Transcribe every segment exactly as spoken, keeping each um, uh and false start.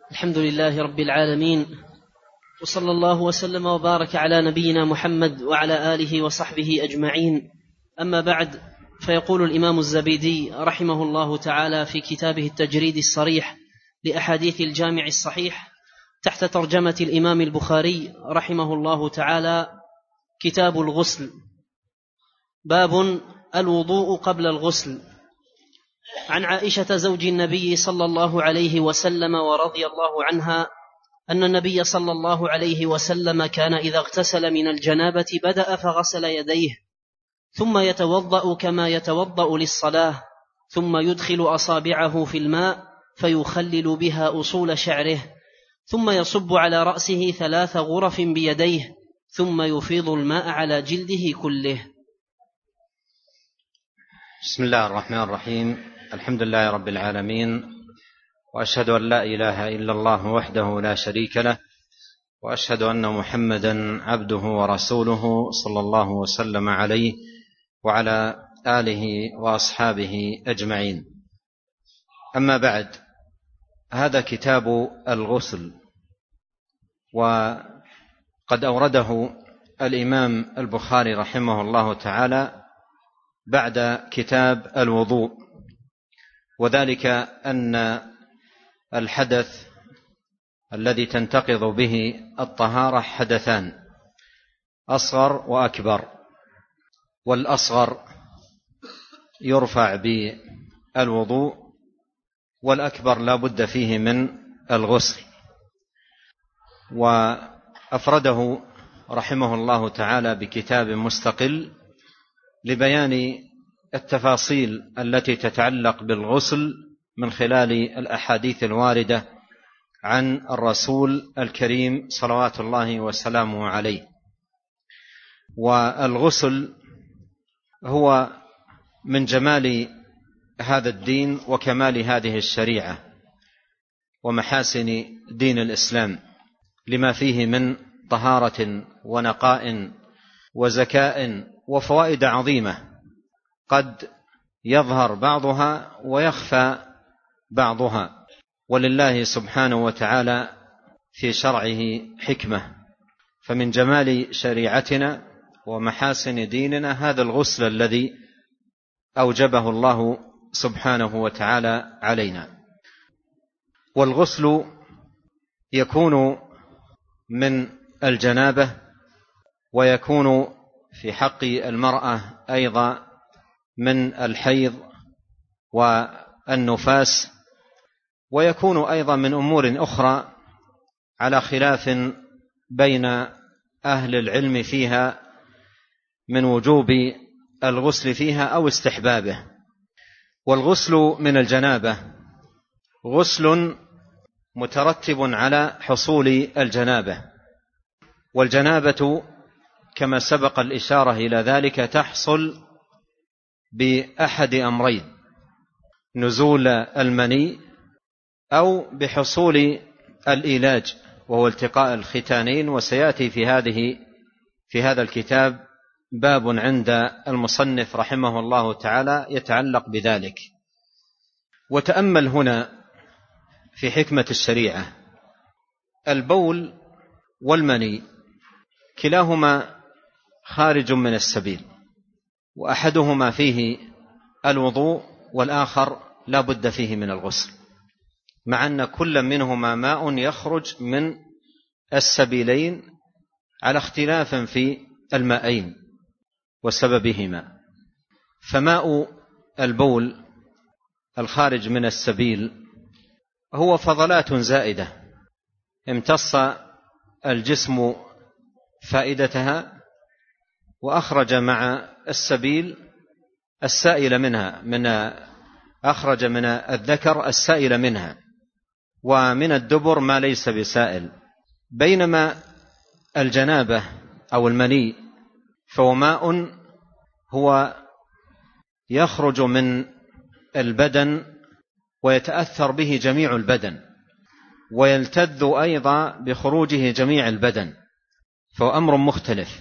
الحمد لله رب العالمين، وصلى الله وسلم وبارك على نبينا محمد وعلى آله وصحبه أجمعين. أما بعد، فيقول الإمام الزبيدي رحمه الله تعالى في كتابه التجريد الصريح لأحاديث الجامع الصحيح تحت ترجمة الإمام البخاري رحمه الله تعالى: كتاب الغسل. باب الوضوء قبل الغسل. عن عائشة زوج النبي صلى الله عليه وسلم ورضي الله عنها أن النبي صلى الله عليه وسلم كان إذا اغتسل من الجنابة بدأ فغسل يديه، ثم يتوضأ كما يتوضأ للصلاة، ثم يدخل أصابعه في الماء فيخلل بها أصول شعره، ثم يصب على رأسه ثلاث غرف بيديه، ثم يفيض الماء على جلده كله. بسم الله الرحمن الرحيم. الحمد لله رب العالمين، وأشهد أن لا إله إلا الله وحده لا شريك له، وأشهد أن محمدا عبده ورسوله صلى الله وسلم عليه وعلى آله وأصحابه أجمعين. أما بعد، هذا كتاب الغسل، وقد أورده الإمام البخاري رحمه الله تعالى بعد كتاب الوضوء، وذلك أن الحدث الذي تنتقض به الطهارة حدثان: أصغر وأكبر، والأصغر يرفع بالوضوء، والأكبر لا بد فيه من الغسل. وأفرده رحمه الله تعالى بكتاب مستقل لبيان التفاصيل التي تتعلق بالغسل من خلال الأحاديث الواردة عن الرسول الكريم صلوات الله وسلامه عليه. والغسل هو من جمال هذا الدين وكمال هذه الشريعة ومحاسن دين الإسلام، لما فيه من طهارة ونقاء وزكاء وفوائد عظيمة قد يظهر بعضها ويخفى بعضها، ولله سبحانه وتعالى في شرعه حكمة. فمن جمال شريعتنا ومحاسن ديننا هذا الغسل الذي أوجبه الله سبحانه وتعالى علينا. والغسل يكون من الجنابة، ويكون في حق المرأة أيضا من الحيض والنفاس، ويكون أيضا من أمور أخرى على خلاف بين أهل العلم فيها من وجوب الغسل فيها أو استحبابه. والغسل من الجنابة غسل مترتب على حصول الجنابة، والجنابة كما سبق الإشارة إلى ذلك تحصل بأحد أمرين: نزول المني، أو بحصول الإيلاج وهو التقاء الختانين. وسيأتي في هذه في هذا الكتاب باب عند المصنف رحمه الله تعالى يتعلق بذلك. وتأمل هنا في حكمة الشريعة: البول والمني كلاهما خارج من السبيل، وأحدهما فيه الوضوء والآخر لا بد فيه من الغسل، مع أن كل منهما ماء يخرج من السبيلين على اختلاف في الماءين وسببهما. فماء البول الخارج من السبيل هو فضلات زائدة امتص الجسم فائدتها، وأخرج مع السبيل السائل منها، من أخرج من الذكر السائل منها، ومن الدبر ما ليس بسائل. بينما الجنابة أو المني فهو ماء هو يخرج من البدن ويتأثر به جميع البدن، ويلتذ أيضا بخروجه جميع البدن، فهو أمر مختلف.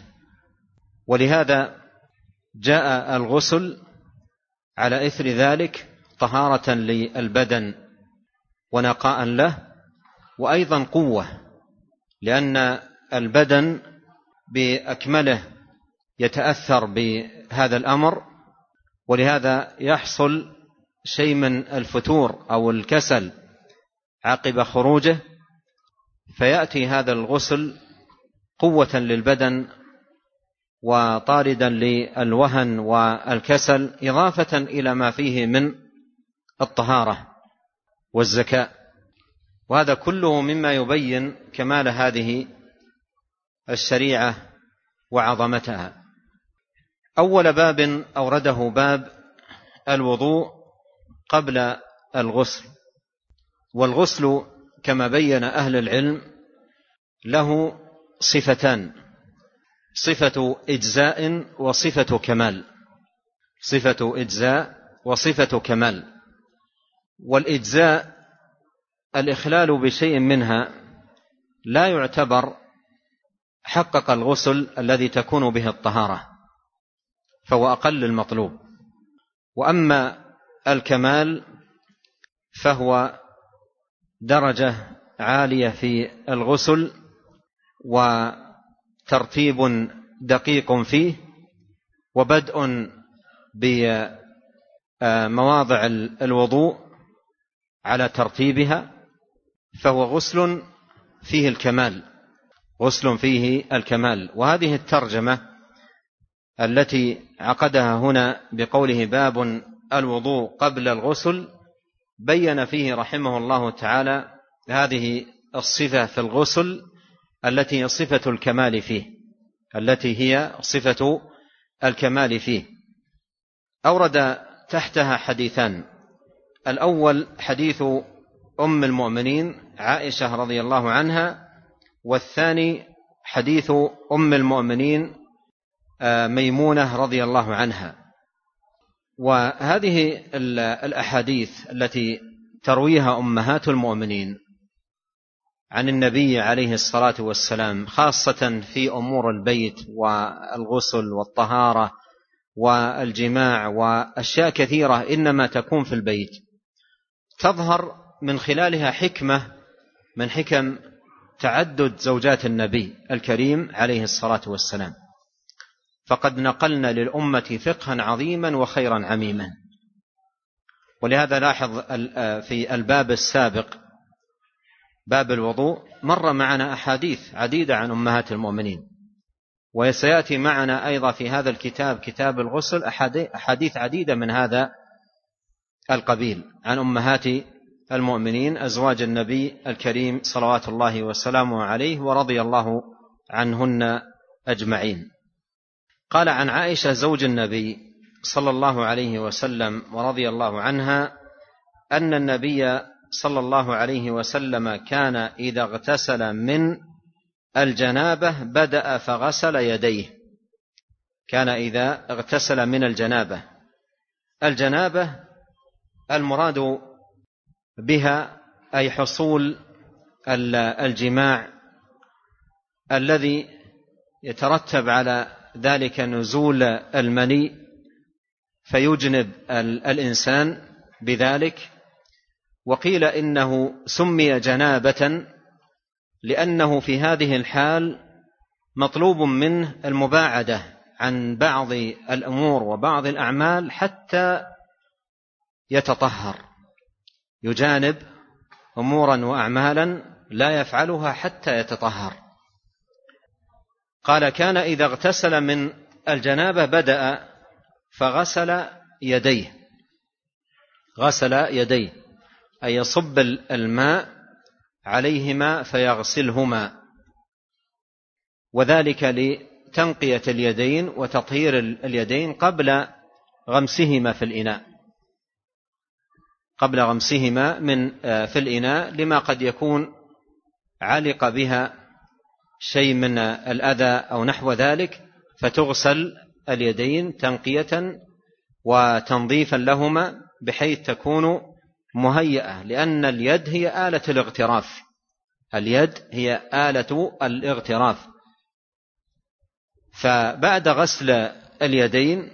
ولهذا جاء الغسل على إثر ذلك طهارة للبدن ونقاء له، وأيضا قوة، لأن البدن بأكمله يتأثر بهذا الأمر، ولهذا يحصل شيء من الفتور أو الكسل عقب خروجه، فيأتي هذا الغسل قوة للبدن وطاردا للوهن والكسل، إضافة إلى ما فيه من الطهارة والزكاة. وهذا كله مما يبين كمال هذه الشريعة وعظمتها. أول باب أورده باب الوضوء قبل الغسل. والغسل كما بين أهل العلم له صفتان: صفة إجزاء وصفة كمال. صفة إجزاء وصفة كمال. والإجزاء الإخلال بشيء منها لا يعتبر حقق الغسل الذي تكون به الطهارة، فهو أقل المطلوب. وأما الكمال فهو درجة عالية في الغسل وترتيب دقيق فيه وبدء بمواضع الوضوء على ترتيبها، فهو غسل فيه الكمال، غسل فيه الكمال. وهذه الترجمة التي عقدها هنا بقوله باب الوضوء قبل الغسل بين فيه رحمه الله تعالى هذه الصفة في الغسل التي هي صفة الكمال فيه، التي هي صفة الكمال فيه. أورد تحتها حديثان: الأول حديث أم المؤمنين عائشة رضي الله عنها، والثاني حديث أم المؤمنين ميمونة رضي الله عنها. وهذه الأحاديث التي ترويها أمهات المؤمنين عن النبي عليه الصلاة والسلام، خاصة في أمور البيت والغسل والطهارة والجماع وأشياء كثيرة إنما تكون في البيت، تظهر من خلالها حكمة من حكم تعدد زوجات النبي الكريم عليه الصلاة والسلام. فقد نقلنا للأمة فقها عظيما وخيرا عميما. ولهذا لاحظ في الباب السابق باب الوضوء مر معنا أحاديث عديدة عن أمهات المؤمنين، وسيأتي معنا أيضا في هذا الكتاب كتاب الغسل أحاديث عديدة من هذا القبيل عن أمهات المؤمنين أزواج النبي الكريم صلوات الله وسلامه عليه ورضي الله عنهن أجمعين. قال عن عائشة زوج النبي صلى الله عليه وسلم ورضي الله عنها أن النبي صلى الله عليه وسلم كان إذا اغتسل من الجنابة بدأ فغسل يديه. كان إذا اغتسل من الجنابة، الجنابة المراد بها أي حصول الجماع الذي يترتب على ذلك نزول المني فيجنب الإنسان بذلك. وقيل إنه سمي جنابة لأنه في هذه الحال مطلوب منه المباعدة عن بعض الأمور وبعض الأعمال حتى يتطهر، يجانب أمورا وأعمالا لا يفعلها حتى يتطهر. قال كان إذا اغتسل من الجنابة بدأ فغسل يديه. غسل يديه أي يصب الماء عليهما فيغسلهما، وذلك لتنقية اليدين وتطهير اليدين قبل غمسهما في الإناء، قبل غمسهما من في الإناء لما قد يكون علق بها شيء من الأذى أو نحو ذلك، فتغسل اليدين تنقية وتنظيفا لهما بحيث تكون مهيئة، لأن اليد هي آلة الاغتراف، اليد هي آلة الاغتراف. فبعد غسل اليدين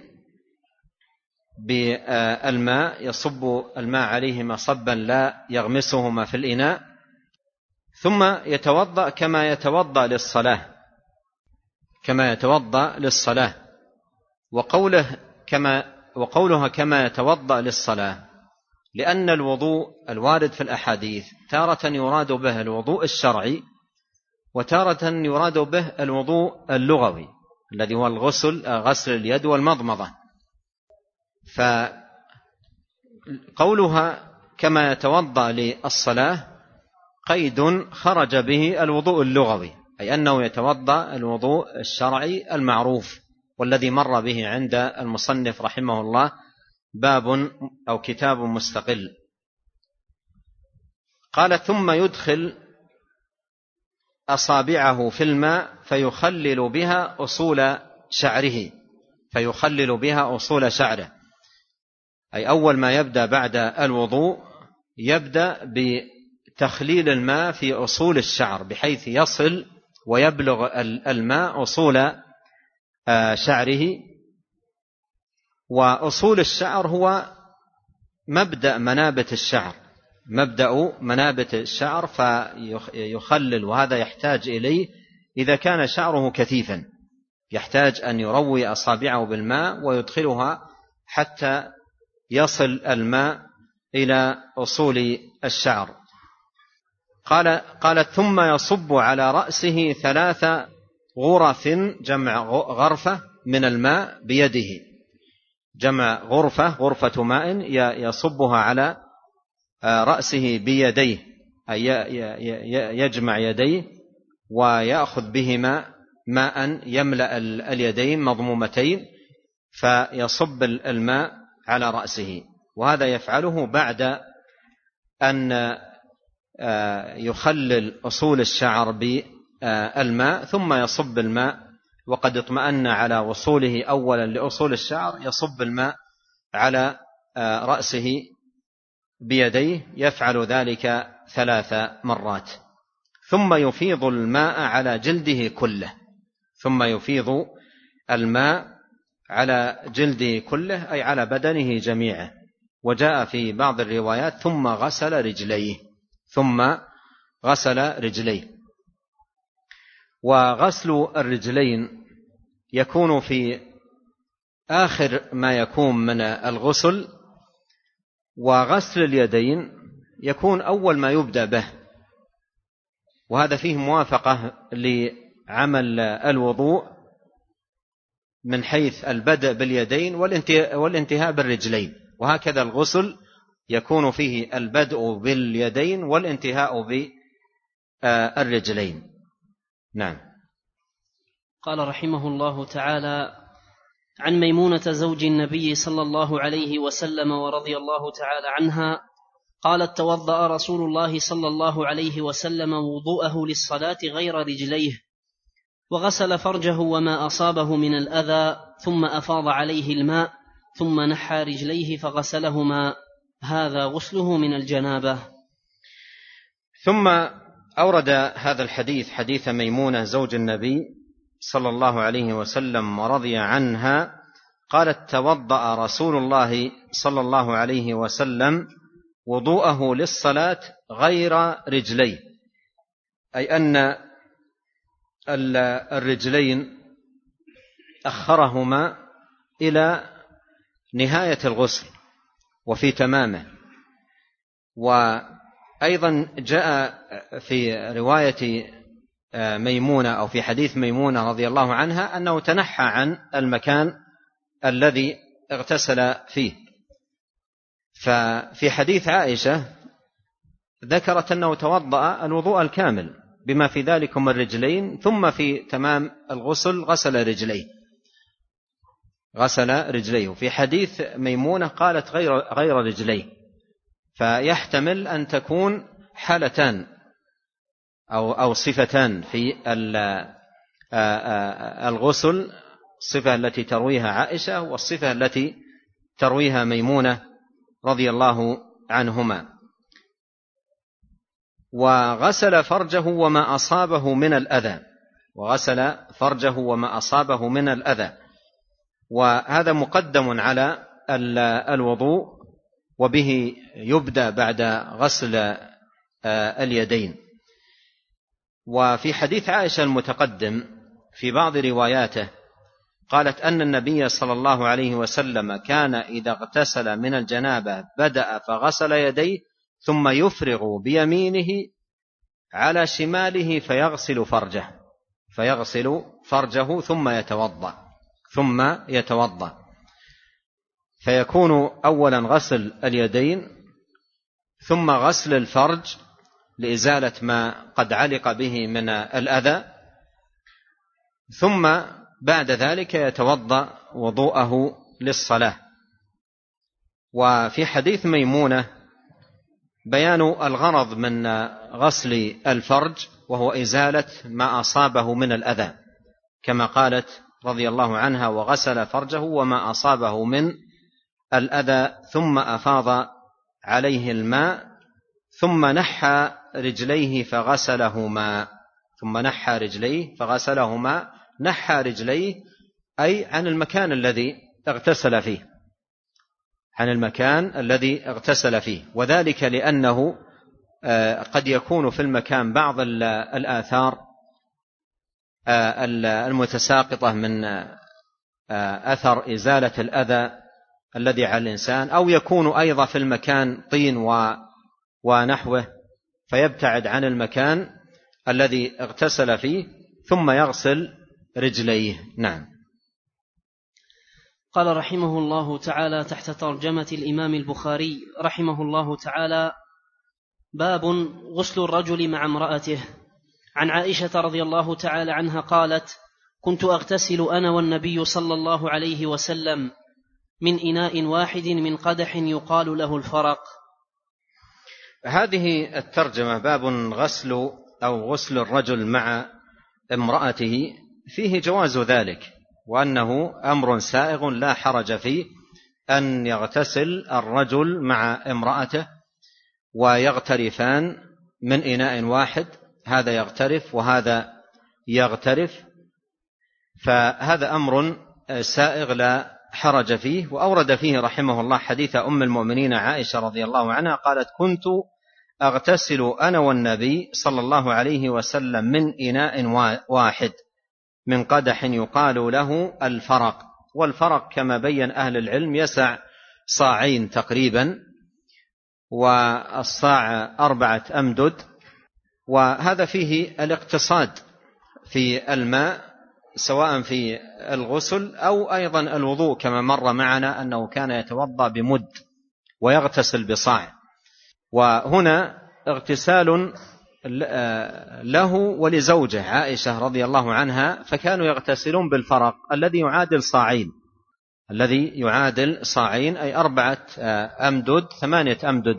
بالماء يصب الماء عليهما صبا لا يغمسهما في الإناء، ثم يتوضأ كما يتوضأ للصلاة كما يتوضأ للصلاة وقوله كما وقولها كما يتوضأ للصلاة لأن الوضوء الوارد في الأحاديث تارة يراد به الوضوء الشرعي وتارة يراد به الوضوء اللغوي الذي هو الغسل غسل اليد والمضمضة. فقولها كما يتوضأ للصلاة قيد خرج به الوضوء اللغوي، أي أنه يتوضأ الوضوء الشرعي المعروف والذي مر به عند المصنف رحمه الله باب أو كتاب مستقل. قال ثم يدخل أصابعه في الماء فيخلل بها أصول شعره فيخلل بها أصول شعره أي أول ما يبدأ بعد الوضوء يبدأ بتخليل الماء في أصول الشعر بحيث يصل ويبلغ الماء أصول شعره. وأصول الشعر هو مبدأ منابت الشعر مبدأ منابت الشعر فيخلل، وهذا يحتاج إليه إذا كان شعره كثيفا، يحتاج أن يروي أصابعه بالماء ويدخلها حتى يصل الماء إلى أصول الشعر. قال قال ثم يصب على رأسه ثلاث غرف جمع غرفة من الماء بيده، جمع غرفة غرفة ماء يصبها على رأسه بيديه أي يجمع يديه ويأخذ بهما ماء يملأ اليدين مضمومتين فيصب الماء على رأسه. وهذا يفعله بعد أن يخلل أصول الشعر بالماء ثم يصب الماء وقد اطمأن على وصوله أولا لأصول الشعر يصب الماء على رأسه بيديه، يفعل ذلك ثلاث مرات ثم يفيض الماء على جلده كله ثم يفيض الماء على جلده كله أي على بدنه جميعه. وجاء في بعض الروايات ثم غسل رجليه ثم غسل رجليه. وغسل الرجلين يكون في آخر ما يكون من الغسل، وغسل اليدين يكون أول ما يبدأ به، وهذا فيه موافقة لعمل الوضوء من حيث البدء باليدين والانتهاء بالرجلين، وهكذا الغسل يكون فيه البدء باليدين والانتهاء بالرجلين. نعم. قال رحمه الله تعالى: عن ميمونة زوج النبي صلى الله عليه وسلم ورضي الله تعالى عنها قالت: توضأ رسول الله صلى الله عليه وسلم وضوءه للصلاة غير رجليه، وغسل فرجه وما أصابه من الأذى، ثم أفاض عليه الماء، ثم نحى رجليه فغسلهما، هذا غسله من الجنابة. ثم أورد هذا الحديث حديث ميمونة زوج النبي صلى الله عليه وسلم ورضي عنها قالت: توضأ رسول الله صلى الله عليه وسلم وضوءه للصلاة غير رجليه، أي أن الرجلين أخرهما إلى نهاية الغسل وفي تمامه. وأيضا جاء في رواية ميمونة أو في حديث ميمونة رضي الله عنها أنه تنحى عن المكان الذي اغتسل فيه. ففي حديث عائشة ذكرت أنه توضأ الوضوء الكامل بما في ذلك من الرجلين، ثم في تمام الغسل غسل رجليه غسل رجليه. في حديث ميمونة قالت غير غير رجليه، فيحتمل أن تكون حالتان أو أو صفتان في الغسل، الصفة التي ترويها عائشة والصفة التي ترويها ميمونة رضي الله عنهما. وغسل فرجه وما أصابه من الأذى وغسل فرجه وما أصابه من الأذى وهذا مقدم على الوضوء، وبه يبدأ بعد غسل اليدين. وفي حديث عائشة المتقدم في بعض رواياته قالت أن النبي صلى الله عليه وسلم كان إذا اغتسل من الجنابة بدأ فغسل يديه ثم يفرغ بيمينه على شماله فيغسل فرجه فيغسل فرجه ثم يتوضأ ثم يتوضأ فيكون أولا غسل اليدين ثم غسل الفرج لإزالة ما قد علق به من الأذى، ثم بعد ذلك يتوضأ وضوءه للصلاة. وفي حديث ميمونة بيان الغرض من غسل الفرج وهو إزالة ما أصابه من الأذى، كما قالت رضي الله عنها: وغسل فرجه وما أصابه من الأذى ثم أفاض عليه الماء ثم نحى رجليه فغسلهما ثم نحى رجليه فغسلهما نحى رجليه أي عن المكان الذي اغتسل فيه عن المكان الذي اغتسل فيه وذلك لأنه قد يكون في المكان بعض الآثار المتساقطة من أثر إزالة الأذى الذي على الإنسان، أو يكون أيضا في المكان طين ونحوه فيبتعد عن المكان الذي اغتسل فيه ثم يغسل رجليه. نعم. قال رحمه الله تعالى تحت ترجمة الإمام البخاري رحمه الله تعالى: باب غسل الرجل مع امرأته. عن عائشة رضي الله تعالى عنها قالت: كنت أغتسل أنا والنبي صلى الله عليه وسلم من إناء واحد من قدح يقال له الفرق. هذه الترجمة باب غسل أو غسل الرجل مع امرأته فيه جواز ذلك، وأنه أمر سائغ لا حرج فيه أن يغتسل الرجل مع امرأته ويغترفان من إناء واحد، هذا يغترف وهذا يغترف، فهذا أمر سائغ لا حرج فيه. وأورد فيه رحمه الله حديث أم المؤمنين عائشة رضي الله عنها قالت: كنت أغتسل أنا والنبي صلى الله عليه وسلم من إناء واحد من قدح يقال له الفرق. والفرق كما بين أهل العلم يسع صاعين تقريبا، والصاع أربعة أمدد، وهذا فيه الاقتصاد في الماء سواء في الغسل أو أيضا الوضوء، كما مر معنا أنه كان يتوضأ بمد ويغتسل بصاع. وهنا اغتسال له ولزوجه عائشة رضي الله عنها، فكانوا يغتسلون بالفرق الذي يعادل صاعين الذي يعادل صاعين أي أربعة أمدد ثمانية أمدد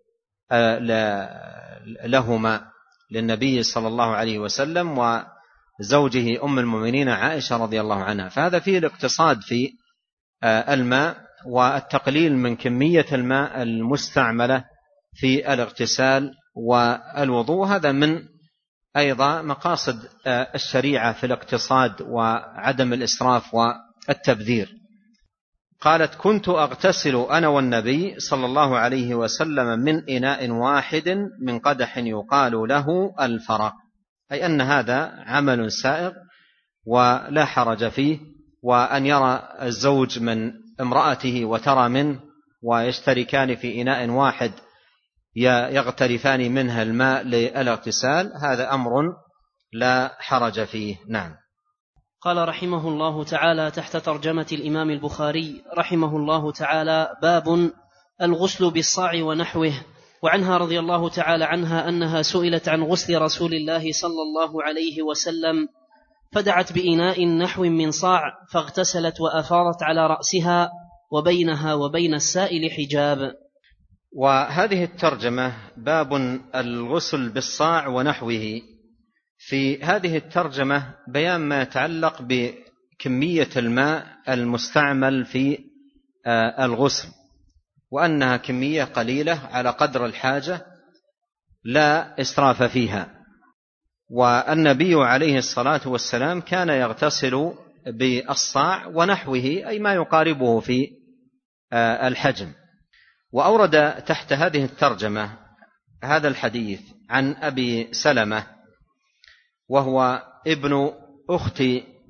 لهما للنبي صلى الله عليه وسلم وزوجه أم المؤمنين عائشة رضي الله عنها. فهذا فيه الاقتصاد في الماء والتقليل من كمية الماء المستعملة في الاغتسال والوضوء، هذا من أيضا مقاصد الشريعة في الاقتصاد وعدم الإسراف والتبذير. قالت: كنت أغتسل أنا والنبي صلى الله عليه وسلم من إناء واحد من قدح يقال له الفرق، أي أن هذا عمل سائغ ولا حرج فيه، وأن يرى الزوج من امرأته وترى منه ويشتركان في إناء واحد يغترفان منها الماء للاغتسال، هذا أمر لا حرج فيه. نعم. قال رحمه الله تعالى تحت ترجمة الإمام البخاري رحمه الله تعالى: باب الغسل بالصاع ونحوه. وعنها رضي الله تعالى عنها أنها سئلت عن غسل رسول الله صلى الله عليه وسلم فدعت بإناء نحو من صاع فاغتسلت وأفاضت على رأسها وبينها وبين السائل حجاب. وهذه الترجمة باب الغسل بالصاع ونحوه. في هذه الترجمة بيان ما يتعلق بكمية الماء المستعمل في الغسل، وأنها كمية قليلة على قدر الحاجة لا إسراف فيها. والنبي عليه الصلاة والسلام كان يغتسل بالصاع ونحوه أي ما يقاربه في الحجم. وأورد تحت هذه الترجمة هذا الحديث عن أبي سلمة وهو ابن أخت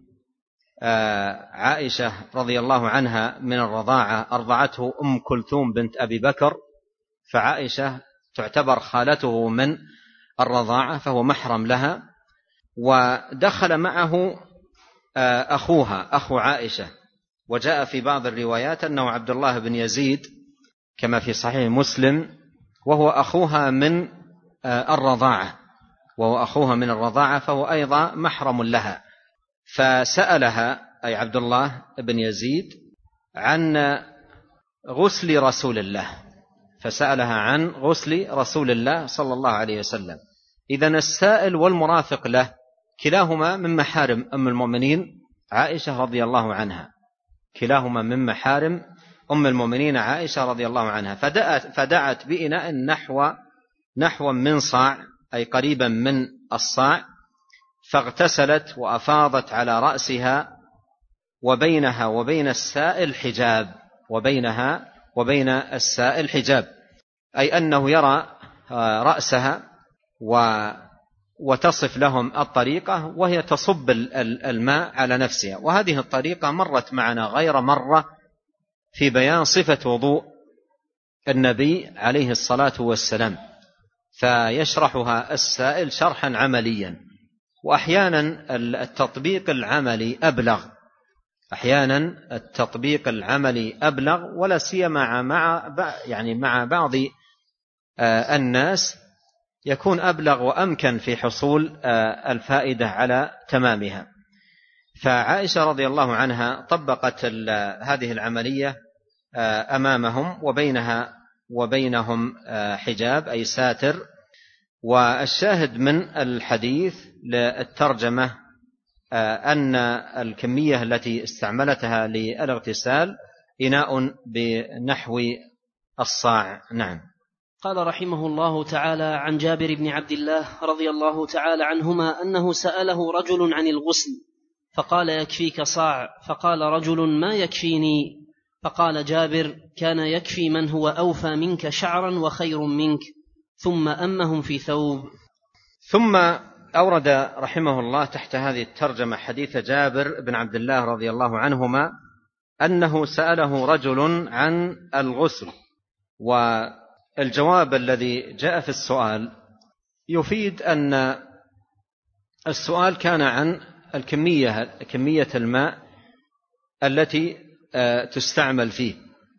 عائشة رضي الله عنها من الرضاعة، أرضعته أم كلثوم بنت أبي بكر، فعائشة تعتبر خالته من الرضاعة، فهو محرم لها. ودخل معه أخوها أخو عائشة، وجاء في بعض الروايات أنه عبد الله بن يزيد كما في صحيح مسلم، وهو أخوها من الرضاعة وهو أخوها من الرضاعة فهو أيضا محرم لها. فسألها أي عبد الله بن يزيد عن غسل رسول الله فسألها عن غسل رسول الله صلى الله عليه وسلم. إذن السائل والمرافق له كلاهما من محارم أم المؤمنين عائشة رضي الله عنها، كلاهما من محارم أم المؤمنين عائشة رضي الله عنها. فدعت, فدعت بإناء نحو نحو من صاع، أي قريبا من الصاع، فاغتسلت وأفاضت على رأسها، وبينها وبين السائل حجاب وبينها وبين السائل حجاب أي أنه يرى رأسها وتصف لهم الطريقة وهي تصب الماء على نفسها. وهذه الطريقة مرت معنا غير مرة في بيان صفة وضوء النبي عليه الصلاة والسلام، فيشرحها السائل شرحا عمليا. وأحيانا التطبيق العملي أبلغ أحيانا التطبيق العملي أبلغ ولا سيما مع يعني مع بعض الناس يكون أبلغ وأمكن في حصول الفائدة على تمامها. فعائشة رضي الله عنها طبقت هذه العملية أمامهم، وبينها وبينهم حجاب أي ساتر. والشاهد من الحديث للترجمة أن الكمية التي استعملتها للاغتسال إناء بنحو الصاع. نعم. قال رحمه الله تعالى عن جابر بن عبد الله رضي الله تعالى عنهما أنه سأله رجل عن الغسل فقال يكفيك صاع، فقال رجل ما يكفيني، فقال جابر كان يكفي من هو أوفى منك شعرا وخير منك، ثم أمهم في ثوب. ثم أورد رحمه الله تحت هذه الترجمة حديث جابر بن عبد الله رضي الله عنهما أنه سأله رجل عن الغسل. والجواب الذي جاء في السؤال يفيد أن السؤال كان عن الكمية كمية الماء التي تستعمل فيه،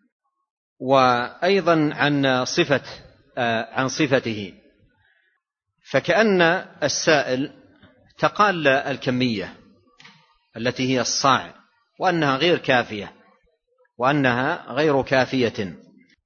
وأيضا عن صفة عن صفته. فكأن السائل تقال الكمية التي هي الصاع وأنها غير كافية وأنها غير كافية.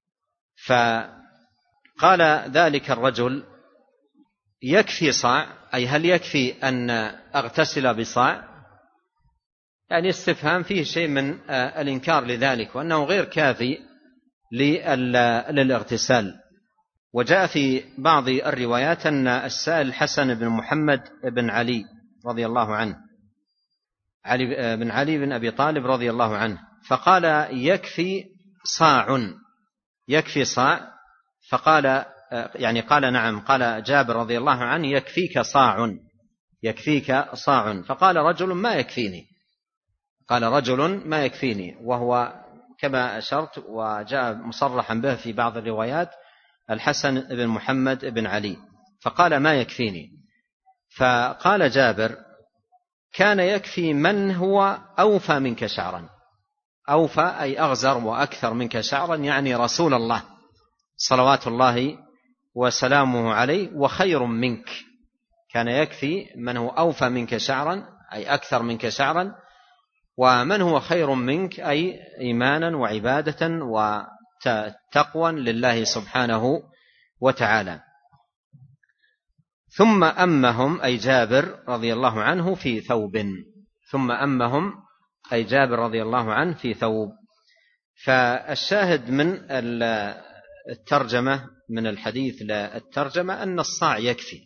فقال ذلك الرجل يكفي صاع، أي هل يكفي أن أغتسل بصاع؟ يعني استفهام فيه شيء من الإنكار لذلك، وأنه غير كافي للاغتسال. وجاء في بعض الروايات أن السائل الحسن بن محمد بن علي رضي الله عنه علي بن علي بن أبي طالب رضي الله عنه، فقال يكفي صاع يكفي صاع فقال يعني قال نعم، قال جابر رضي الله عنه يكفيك صاع يكفيك صاع فقال رجل ما يكفيني قال رجل ما يكفيني وهو كما أشرت وجاء مصرحا به في بعض الروايات الحسن بن محمد بن علي، فقال ما يكفيني. فقال جابر كان يكفي من هو أوفى منك شعرا، أوفى أي أغزر وأكثر منك شعرا، يعني رسول الله صلوات الله وسلامه عليه، وخير منك. كان يكفي من هو أوفى منك شعرا أي أكثر منك شعرا، ومن هو خير منك أي إيمانا وعبادة وتقوى لله سبحانه وتعالى. ثم أمهم أي جابر رضي الله عنه في ثوب ثم أمهم أي جابر رضي الله عنه في ثوب. فالشاهد من الترجمة من الحديث للترجمة أن الصاع يكفي.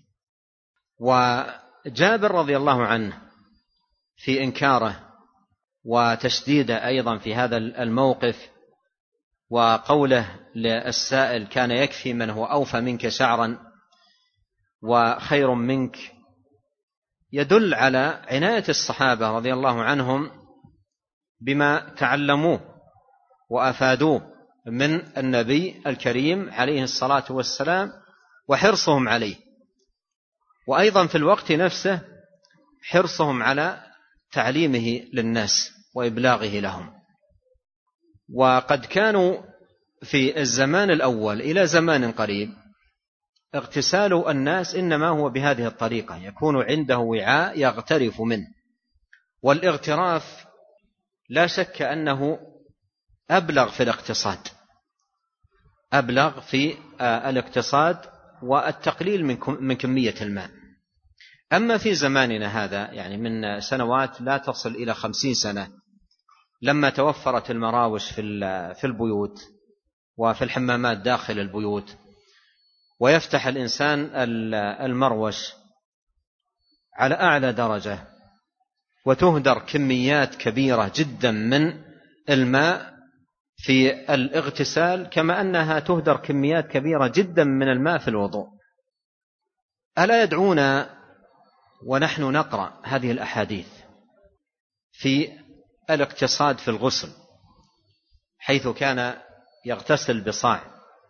وجابر رضي الله عنه في إنكاره وتشديده أيضا في هذا الموقف وقوله للسائل كان يكفي من هو أوفى منك شعرا وخير منك، يدل على عناية الصحابة رضي الله عنهم بما تعلموه وأفادوه من النبي الكريم عليه الصلاة والسلام وحرصهم عليه، وأيضا في الوقت نفسه حرصهم على تعليمه للناس وإبلاغه لهم. وقد كانوا في الزمان الأول إلى زمان قريب اغتسال الناس إنما هو بهذه الطريقة، يكون عنده وعاء يغترف منه، والاغتراف لا شك أنه أبلغ في الاقتصاد، أبلغ في الاقتصاد والتقليل من كمية الماء. أما في زماننا هذا يعني من سنوات لا تصل إلى خمسين سنة، لما توفرت المراوش في البيوت وفي الحمامات داخل البيوت، ويفتح الإنسان المروش على أعلى درجة وتهدر كميات كبيرة جدا من الماء في الاغتسال، كما أنها تهدر كميات كبيرة جدا من الماء في الوضوء. ألا يدعونا ونحن نقرأ هذه الأحاديث في الاقتصاد في الغسل، حيث كان يغتسل بصاع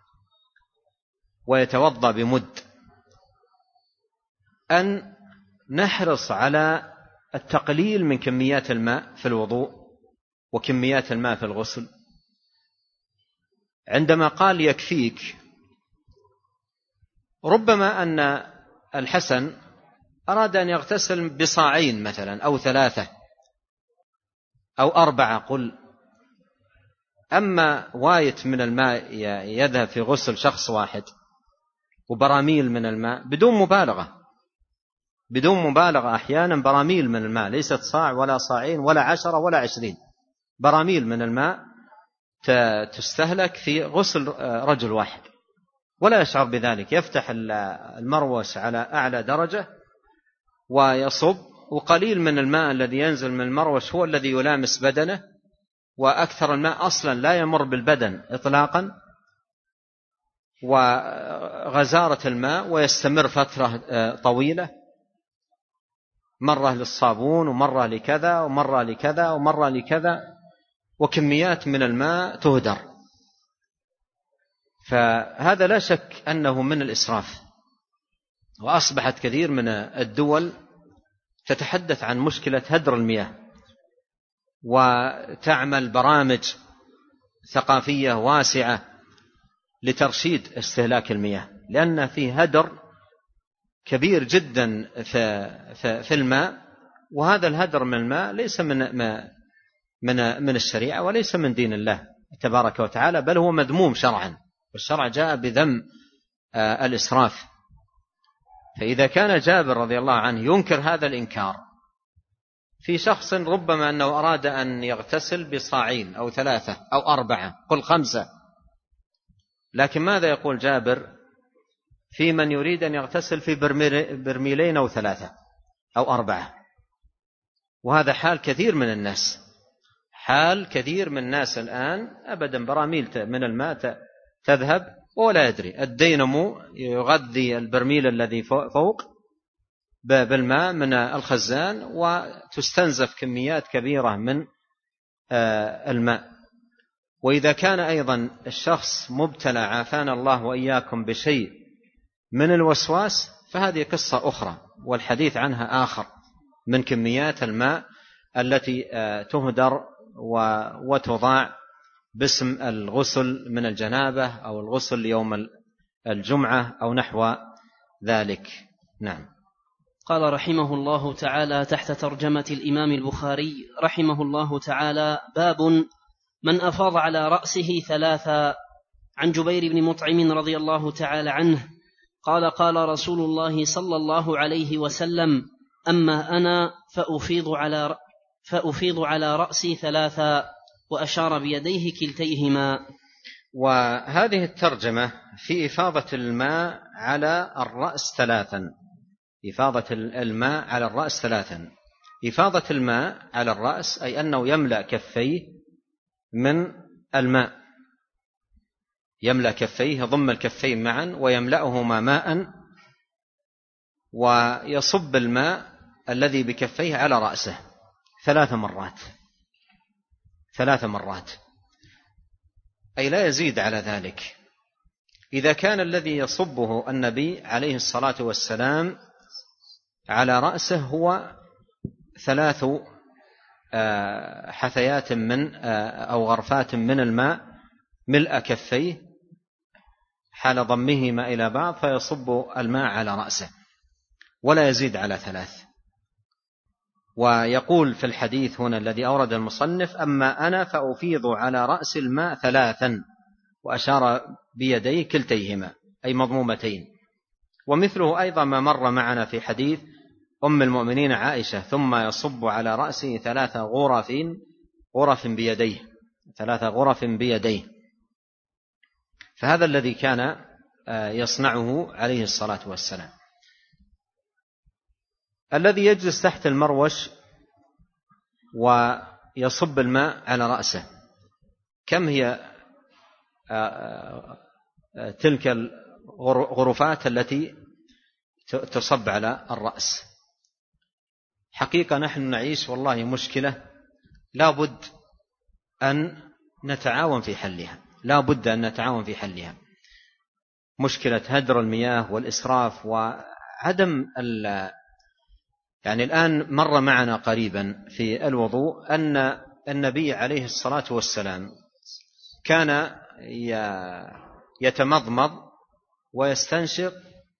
ويتوضأ بمد، أن نحرص على التقليل من كميات الماء في الوضوء وكميات الماء في الغسل. عندما قال يكفيك، ربما أن الحسن أراد أن يغتسل بصاعين مثلا أو ثلاثة أو أربعة قل، أما وايت من الماء يذهب في غسل شخص واحد وبراميل من الماء بدون مبالغة، بدون مبالغة أحيانا براميل من الماء، ليست صاع ولا صاعين ولا عشرة ولا عشرين، براميل من الماء تستهلك في غسل رجل واحد ولا يشعر بذلك. يفتح المروس على أعلى درجة ويصب، وقليل من الماء الذي ينزل من المروس هو الذي يلامس بدنه، وأكثر الماء أصلا لا يمر بالبدن إطلاقا، وغزارة الماء ويستمر فترة طويلة، مرة للصابون ومرة لكذا ومرة لكذا ومرة لكذا، وكميات من الماء تهدر. فهذا لا شك أنه من الإسراف، وأصبحت كثير من الدول تتحدث عن مشكلة هدر المياه، وتعمل برامج ثقافية واسعة لترشيد استهلاك المياه، لأن فيه هدر كبير جدا في الماء، وهذا الهدر من الماء ليس من من من الشريعة وليس من دين الله تبارك وتعالى، بل هو مذموم شرعا، والشرع جاء بذم الإسراف. فإذا كان جابر رضي الله عنه ينكر هذا الإنكار في شخص ربما أنه أراد أن يغتسل بصاعين أو ثلاثة أو أربعة قل خمسة، لكن ماذا يقول جابر في من يريد أن يغتسل في برميلين أو ثلاثة أو أربعة؟ وهذا حال كثير من الناس، حال كثير من الناس الآن أبدا براميل من الماء تذهب ولا يدري. الدينمو يغذي البرميل الذي فوق بالماء من الخزان، وتستنزف كميات كبيرة من الماء. وإذا كان أيضا الشخص مبتلى عافانا الله وإياكم بشيء من الوسواس، فهذه قصة أخرى والحديث عنها آخر، من كميات الماء التي تهدر وتضاع باسم الغسل من الجنابة أو الغسل يوم الجمعة أو نحو ذلك. نعم. قال رحمه الله تعالى تحت ترجمة الإمام البخاري رحمه الله تعالى: باب من أفاض على رأسه ثلاثا. عن جبير بن مطعم رضي الله تعالى عنه قال: قال رسول الله صلى الله عليه وسلم: أما أنا فأفيض على فأفيض على رأسي ثلاثا، وأشار بيديه كلتيهما. وهذه الترجمة في إفاضة الماء على الرأس ثلاثا، إفاضة الماء على الرأس ثلاثا. إفاضة الماء على الرأس أي أنه يملأ كفيه من الماء، يملأ كفيه، ضم الكفين معا ويملأهما ماء، ويصب الماء الذي بكفيه على رأسه ثلاث مرات ثلاث مرات أي لا يزيد على ذلك. إذا كان الذي يصبه النبي عليه الصلاة والسلام على رأسه هو ثلاث حثيات من أو غرفات من الماء ملء كفيه حال ضمهما إلى بعض، فيصب الماء على رأسه ولا يزيد على ثلاث. ويقول في الحديث هنا الذي أورد المصنف: أما أنا فأفيض على رأس الماء ثلاثا، وأشار بيديه كلتيهما أي مضمومتين. ومثله أيضا ما مر معنا في حديث أم المؤمنين عائشة: ثم يصب على رأسه ثلاث غرف غرف بيديه ثلاث غرف بيديه. فهذا الذي كان يصنعه عليه الصلاة والسلام. الذي يجلس تحت المروش ويصب الماء على رأسه، كم هي تلك الغرفات التي تصب على الرأس؟ حقيقة نحن نعيش والله مشكلة لا بد أن نتعاون في حلها لا بد أن نتعاون في حلها مشكلة هدر المياه والإسراف وعدم ال يعني الآن مر معنا قريبا في الوضوء أن النبي عليه الصلاة والسلام كان يتمضمض ويستنشق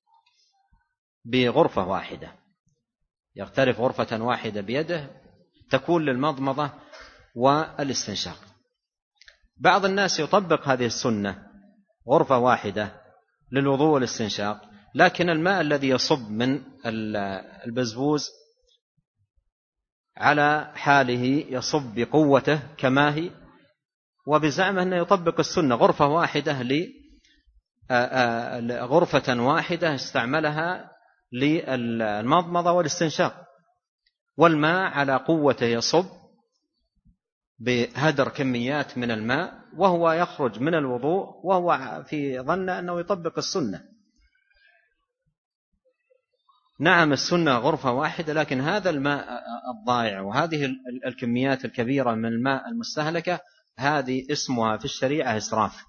بغرفة واحدة، يغترف غرفة واحدة بيده تكون للمضمضة والاستنشاق. بعض الناس يطبق هذه السنة غرفة واحدة للوضوء والاستنشاق، لكن الماء الذي يصب من البزبوز على حاله يصب بقوته كما هي، وبزعمه أنه يطبق السنة غرفة واحدة غرفة واحدة استعملها للمضمضة والاستنشاق، والماء على قوته يصب بهدر كميات من الماء وهو يخرج من الوضوء وهو في ظن أنه يطبق السنة. نعم السنة غرفة واحدة، لكن هذا الماء الضائع وهذه الكميات الكبيرة من الماء المستهلكة هذه اسمها في الشريعة إسراف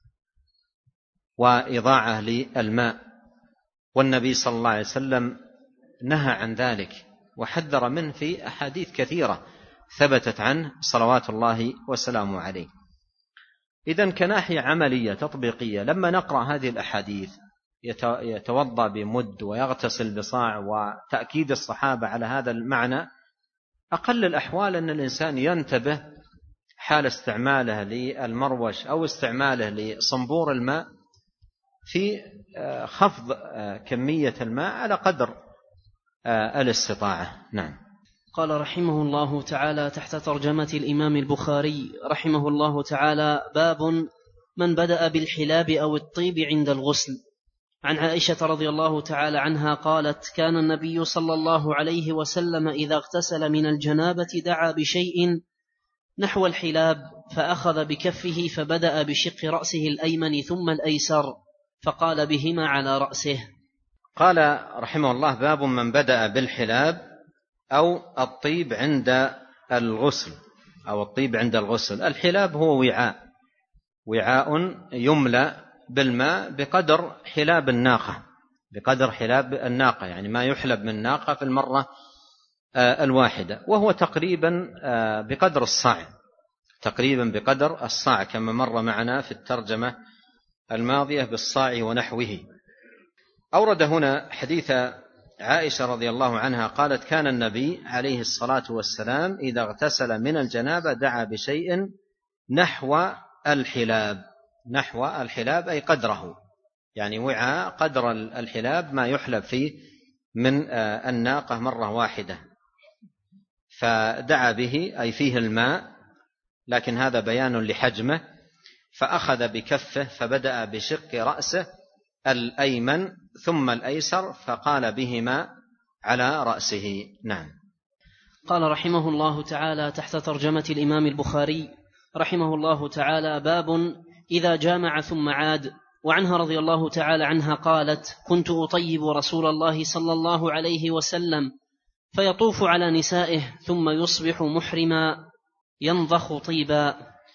وإضاعة للماء، والنبي صلى الله عليه وسلم نهى عن ذلك وحذر منه في أحاديث كثيرة ثبتت عنه صلوات الله وسلامه عليه. إذن كناحية عملية تطبيقية لما نقرأ هذه الأحاديث يتوضأ بمد ويغتسل بصاع، وتأكيد الصحابة على هذا المعنى، أقل الأحوال أن الإنسان ينتبه حال استعماله للمروش أو استعماله لصنبور الماء في خفض كمية الماء على قدر الاستطاعة. نعم. قال رحمه الله تعالى تحت ترجمة الإمام البخاري رحمه الله تعالى: باب من بدأ بالحلاب أو الطيب عند الغسل. عن عائشة رضي الله تعالى عنها قالت: كان النبي صلى الله عليه وسلم إذا اغتسل من الجنابة دعا بشيء نحو الحلاب، فأخذ بكفه فبدأ بشق رأسه الأيمن ثم الأيسر فقال بهما على رأسه. قال رحمه الله: باب من بدأ بالحلاب أو الطيب عند الغسل أو الطيب عند الغسل. الحلاب هو وعاء وعاء يملأ بالماء بقدر حلاب الناقة بقدر حلاب الناقة يعني ما يحلب من الناقة في المرة الواحدة، وهو تقريبا بقدر الصاع تقريبا بقدر الصاع كما مر معنا في الترجمة الماضية بالصاع ونحوه. أورد هنا حديث عائشة رضي الله عنها قالت: كان النبي عليه الصلاة والسلام إذا اغتسل من الجنابة دعا بشيء نحو الحلاب نحو الحلاب أي قدره، يعني وعاء قدر الحلاب ما يحلب فيه من الناقة مرة واحدة، فدعا به أي فيه الماء، لكن هذا بيان لحجمه. فأخذ بكفه فبدأ بشق رأسه الأيمن ثم الأيسر فقال بهما على رأسه. نعم. قال رحمه الله تعالى تحت ترجمة الإمام البخاري رحمه الله تعالى: باب إذا جامع ثم عاد. وعنها رضي الله تعالى عنها قالت: كنت أطيب رسول الله صلى الله عليه وسلم فيطوف على نسائه ثم يصبح محرما ينضخ طيبا.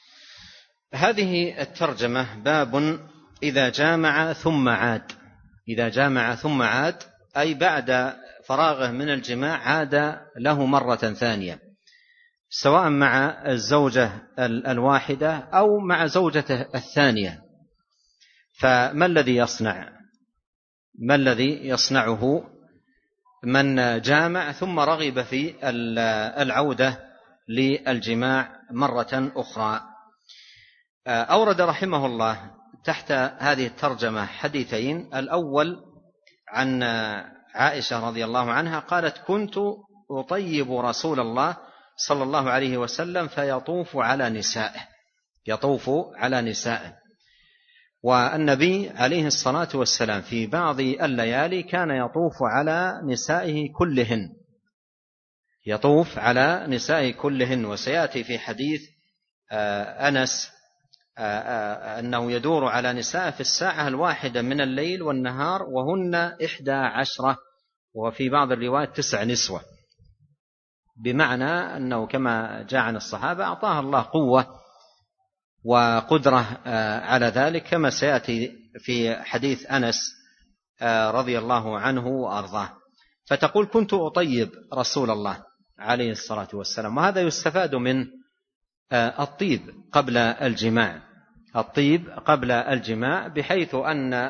هذه الترجمة باب إذا جامع ثم عاد. إذا جامع ثم عاد أي بعد فراغه من الجماع عاد له مرة ثانية، سواء مع الزوجة الواحدة أو مع زوجته الثانية. فما الذي يصنع ما الذي يصنعه من جامع ثم رغب في العودة للجماع مرة أخرى؟ أورد رحمه الله تحت هذه الترجمة حديثين. الأول عن عائشة رضي الله عنها قالت: كنت أطيب رسول الله صلى الله عليه وسلم فيطوف على نسائه يطوف على نسائه والنبي عليه الصلاة والسلام في بعض الليالي كان يطوف على نسائه كلهن يطوف على نسائه كلهن وسيأتي في حديث أنس أنه يدور على نساء في الساعة الواحدة من الليل والنهار وهن إحدى عشرة، وفي بعض الروايات تسع نسوة، بمعنى أنه كما جاء عن الصحابة أعطاها الله قوة وقدرة على ذلك، كما سيأتي في حديث أنس رضي الله عنه وأرضاه. فتقول: كنت أطيب رسول الله عليه الصلاة والسلام. وهذا يستفاد من الطيب قبل الجماع الطيب قبل الجماع بحيث أن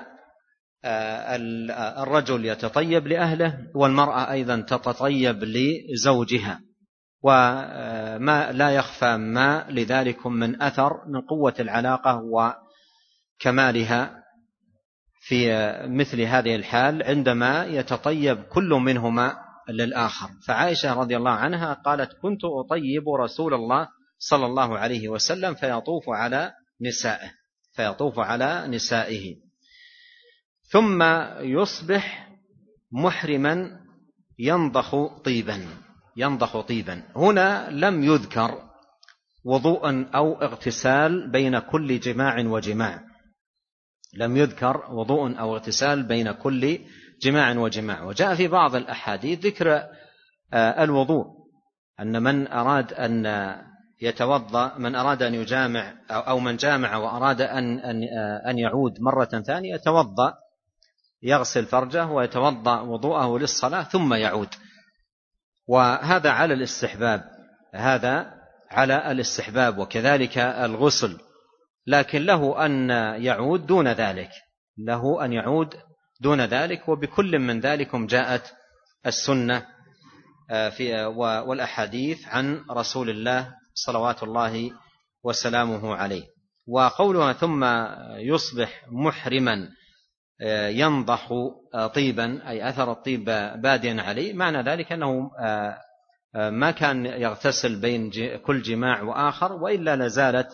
الرجل يتطيب لأهله والمرأة أيضا تتطيب لزوجها، وما لا يخفى ما لذلك من أثر من قوة العلاقة وكمالها في مثل هذه الحال عندما يتطيب كل منهما للآخر. فعائشة رضي الله عنها قالت: كنت أطيب رسول الله صلى الله عليه وسلم فيطوف على نسائه فيطوف على نسائه ثم يصبح محرما ينضخ طيبا ينضخ طيبا. هنا لم يذكر وضوء أو اغتسال بين كل جماع وجماع لم يذكر وضوء أو اغتسال بين كل جماع وجماع وجاء في بعض الأحاديث ذكر الوضوء، أن من أراد أن يتوضأ من أراد أن يجامع أو من جامع وأراد أن أن يعود مرة ثانية يتوضأ يغسل فرجه ويتوضأ وضوءه للصلاة ثم يعود، وهذا على الاستحباب هذا على الاستحباب وكذلك الغسل، لكن له أن يعود دون ذلك له أن يعود دون ذلك وبكل من ذلكم جاءت السنة في والأحاديث عن رسول الله صلوات الله وسلامه عليه. وقولها ثم يصبح محرما ينضح طيبا أي أثر الطيب باديا عليه، معنى ذلك أنه ما كان يغتسل بين كل جماع وآخر، وإلا لزالت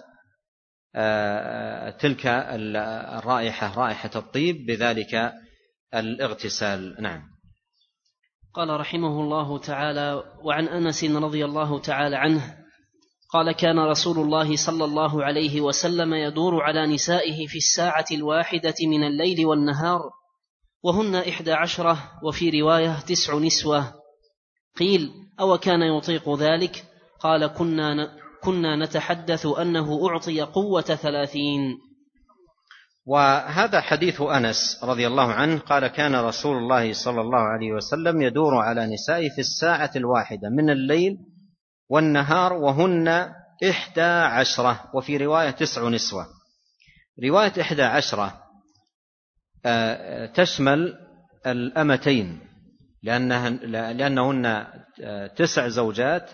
تلك الرائحة رائحة الطيب بذلك الاغتسال. نعم. قال رحمه الله تعالى: وعن أنس رضي الله تعالى عنه قال: كان رسول الله صلى الله عليه وسلم يدور على نسائه في الساعة الواحدة من الليل والنهار وهن إحدى عشرة، وفي رواية تسع نسوة. قيل: أو كان يطيق ذلك؟ قال: كنا, كنا نتحدث أنه أعطي قوة ثلاثين. وهذا حديث أنس رضي الله عنه قال: كان رسول الله صلى الله عليه وسلم يدور على نسائه في الساعة الواحدة من الليل والنهار وهن إحدى عشرة، وفي رواية تسع نسوة. رواية إحدى عشرة تشمل الأمتين لأنهن تسع زوجات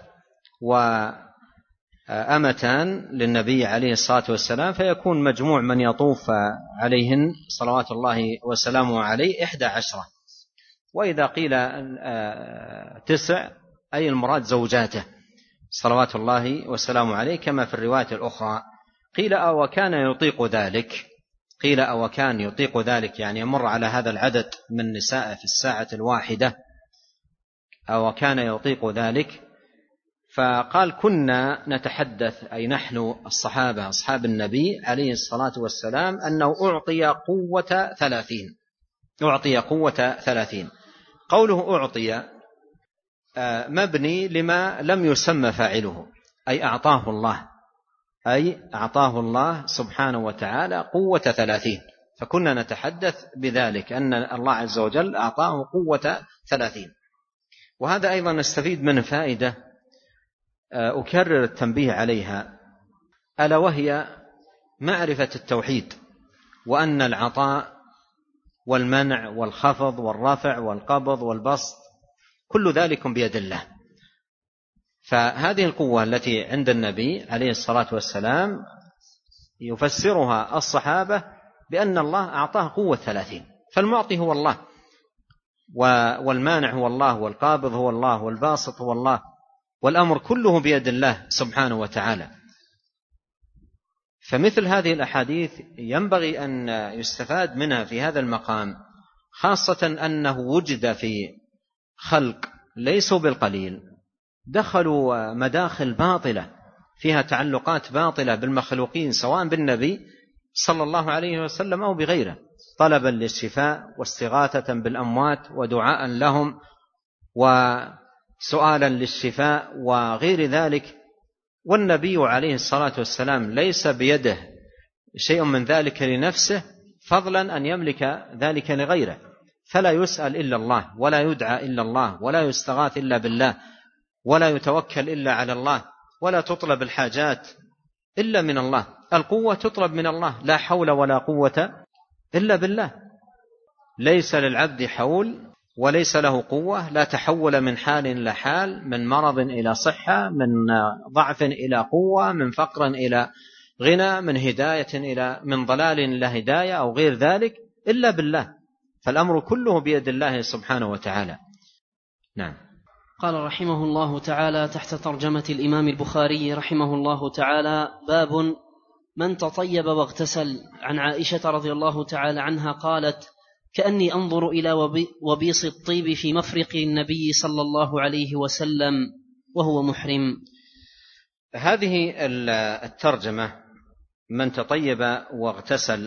وأمتان للنبي عليه الصلاة والسلام، فيكون مجموع من يطوف عليهن صلوات الله وسلامه عليه إحدى عشرة. وإذا قيل تسع أي المراد زوجاته صلوات الله وسلامه عليه، كما في الرواية الأخرى. قيل: أو كان يطيق ذلك قيل أو كان يطيق ذلك يعني يمر على هذا العدد من نساء في الساعة الواحدة، أو كان يطيق ذلك. فقال: كنا نتحدث أي نحن الصحابة أصحاب النبي عليه الصلاة والسلام أنه أعطي قوة ثلاثين أعطي قوة ثلاثين. قوله أعطي مبني لما لم يسمى فاعله، أي أعطاه الله أي أعطاه الله سبحانه وتعالى قوة ثلاثين، فكنا نتحدث بذلك أن الله عز وجل أعطاه قوة ثلاثين. وهذا أيضا نستفيد منه فائدة أكرر التنبيه عليها، ألا وهي معرفة التوحيد، وأن العطاء والمنع والخفض والرفع والقبض والبسط كل ذلك بيد الله. فهذه القوة التي عند النبي عليه الصلاة والسلام يفسرها الصحابة بأن الله أعطاه قوة ثلاثين، فالمعطي هو الله، والمانع هو الله، والقابض هو الله، والباسط هو الله، والأمر كله بيد الله سبحانه وتعالى. فمثل هذه الأحاديث ينبغي أن يستفاد منها في هذا المقام، خاصة أنه وجد في خلق ليسوا بالقليل دخلوا مداخل باطلة فيها تعلقات باطلة بالمخلوقين، سواء بالنبي صلى الله عليه وسلم أو بغيره، طلبا للشفاء واستغاثة بالأموات ودعاء لهم وسؤالا للشفاء وغير ذلك. والنبي عليه الصلاة والسلام ليس بيده شيء من ذلك لنفسه، فضلا أن يملك ذلك لغيره، فلا يسأل إلا الله، ولا يدعى إلا الله، ولا يستغاث إلا بالله، ولا يتوكل إلا على الله، ولا تطلب الحاجات إلا من الله. القوة تطلب من الله، لا حول ولا قوة إلا بالله. ليس للعبد حول وليس له قوة، لا تحول من حال إلى حال، من مرض إلى صحة، من ضعف إلى قوة، من فقر إلى غنى، من هداية إلى من ضلال إلى هداية أو غير ذلك إلا بالله. فالأمر كله بيد الله سبحانه وتعالى. نعم. قال رحمه الله تعالى تحت ترجمة الإمام البخاري رحمه الله تعالى: باب من تطيب واغتسل. عن عائشة رضي الله تعالى عنها قالت: كأني أنظر إلى وبيص الطيب في مفرق النبي صلى الله عليه وسلم وهو محرم. هذه الترجمة من تطيب واغتسل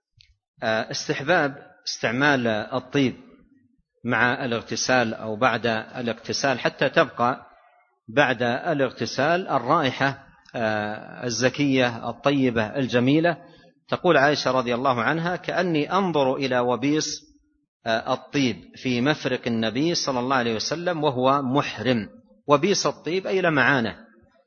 استحباب استعمال الطيب مع الاغتسال أو بعد الاغتسال، حتى تبقى بعد الاغتسال الرائحة الزكية الطيبة الجميلة. تقول عائشة رضي الله عنها: كأني أنظر إلى وبيص الطيب في مفرق النبي صلى الله عليه وسلم وهو محرم. وبيص الطيب أي لمعانه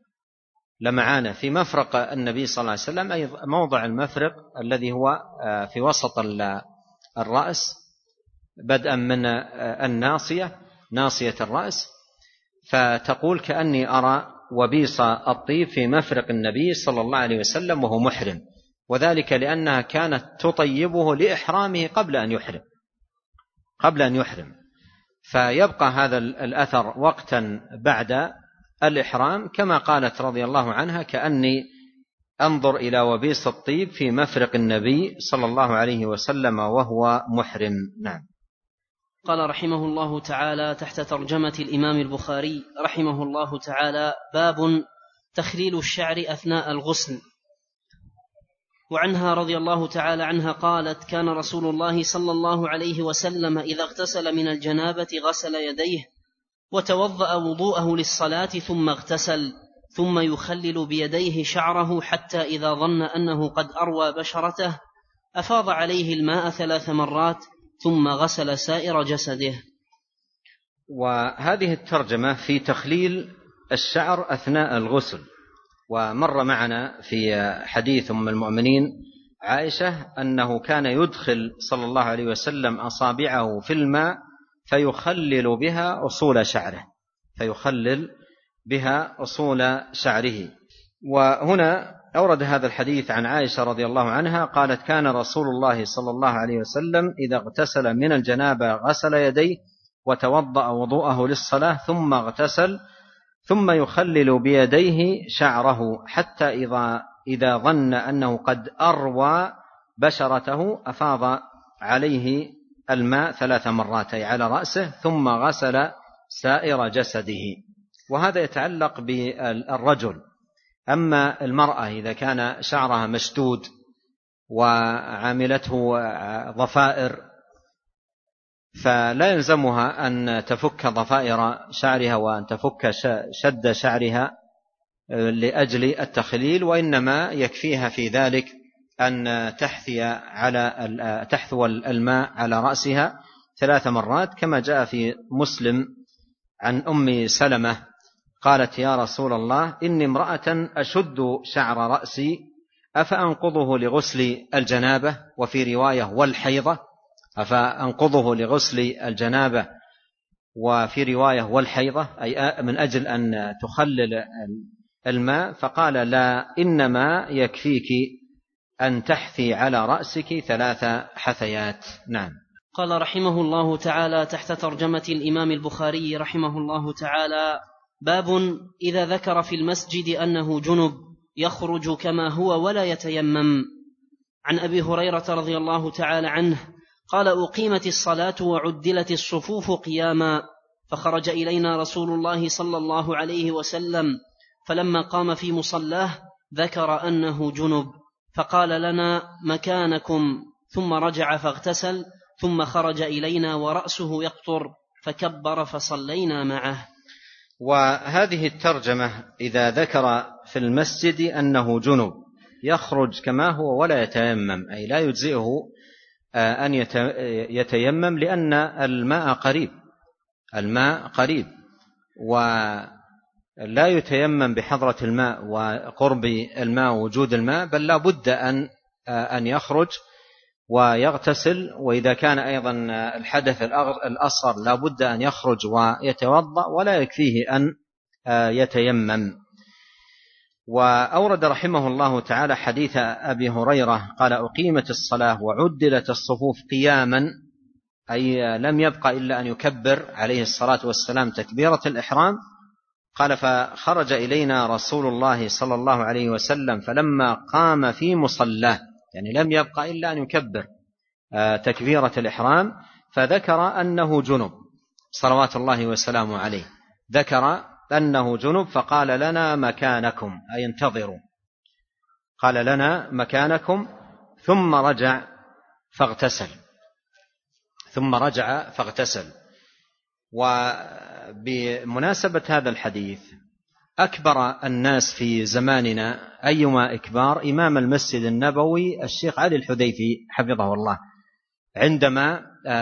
لمعانه في مفرق النبي صلى الله عليه وسلم، أي موضع المفرق الذي هو في وسط الرأس بدءا من الناصية ناصية الرأس. فتقول: كأني أرى وبيص الطيب في مفرق النبي صلى الله عليه وسلم وهو محرم، وذلك لأنها كانت تطيبه لإحرامه قبل أن يحرم قبل أن يحرم فيبقى هذا الأثر وقتا بعد الإحرام، كما قالت رضي الله عنها: كأني أنظر إلى وبيص الطيب في مفرق النبي صلى الله عليه وسلم وهو محرم. نعم. قال رحمه الله تعالى تحت ترجمة الإمام البخاري رحمه الله تعالى: باب تخليل الشعر أثناء الغسل. وعنها رضي الله تعالى عنها قالت: كان رسول الله صلى الله عليه وسلم إذا اغتسل من الجنابة غسل يديه وتوضأ وضوءه للصلاة ثم اغتسل، ثم يخلل بيديه شعره حتى إذا ظن أنه قد أروى بشرته أفاض عليه الماء ثلاث مرات ثم غسل سائر جسده. وهذه الترجمة في تخليل الشعر أثناء الغسل. ومر معنا في حديث أم المؤمنين عائشة أنه كان يدخل صلى الله عليه وسلم أصابعه في الماء فيخلل بها أصول شعره فيخلل بها أصول شعره. وهنا أورد هذا الحديث عن عائشة رضي الله عنها قالت: كان رسول الله صلى الله عليه وسلم إذا اغتسل من الجنابة غسل يديه وتوضأ وضوءه للصلاة ثم اغتسل ثم يخلل بيديه شعره حتى إذا, إذا ظن أنه قد أروى بشرته أفاض عليه الماء ثلاث مرات أي على رأسه ثم غسل سائر جسده. وهذا يتعلق بالرجل. أما المرأة إذا كان شعرها مشدود وعاملته ضفائر فلا يلزمها أن تفك ضفائر شعرها وأن تفك شد شعرها لأجل التخليل، وإنما يكفيها في ذلك أن تحثي على تحثو الماء على رأسها ثلاث مرات، كما جاء في مسلم عن أم سلمة قالت: يا رسول الله، إني امرأة أشد شعر رأسي أفأنقضه لغسل الجنابة، وفي رواية والحيضة، أفأنقضه لغسل الجنابة وفي رواية والحيضة، أي من أجل أن تخلل الماء. فقال: لا، إنما يكفيك أن تحثي على رأسك ثلاث حثيات. نعم. قال رحمه الله تعالى تحت ترجمة الإمام البخاري رحمه الله تعالى: باب إذا ذكر في المسجد أنه جنب يخرج كما هو ولا يتيمم. عن أبي هريرة رضي الله تعالى عنه قال: أقيمت الصلاة وعدلت الصفوف قياما، فخرج إلينا رسول الله صلى الله عليه وسلم، فلما قام في مصلاه ذكر أنه جنب، فقال لنا: مكانكم، ثم رجع فاغتسل، ثم خرج إلينا ورأسه يقطر، فكبر فصلينا معه. وهذه الترجمة إذا ذكر في المسجد أنه جنب يخرج كما هو ولا يتيمم، أي لا يجزئه أن يتيمم، لأن الماء قريب، الماء قريب، ولا يتيمم بحضرة الماء وقرب الماء ووجود الماء، بل لا بد أن أن يخرج ويغتسل. وإذا كان أيضا الحدث الأصغر لا بد أن يخرج ويتوضأ، ولا يكفيه أن يتيمم. وأورد رحمه الله تعالى حديث أبي هريرة قال: أقيمت الصلاة وعدلت الصفوف قياما، أي لم يبقى إلا أن يكبر عليه الصلاة والسلام تكبيرة الإحرام. قال: فخرج إلينا رسول الله صلى الله عليه وسلم فلما قام في مصلاه، يعني لم يبقى إلا أن يكبر تكبيرة الإحرام، فذكر أنه جنب صلوات الله وسلامه عليه، ذكر أنه جنب، فقال لنا: مكانكم، أي انتظروا، قال لنا: مكانكم، ثم رجع فاغتسل ثم رجع فاغتسل. وبمناسبة هذا الحديث، أكبر الناس في زماننا أيما إكبار إمام المسجد النبوي الشيخ علي الحديثي حفظه الله، عندما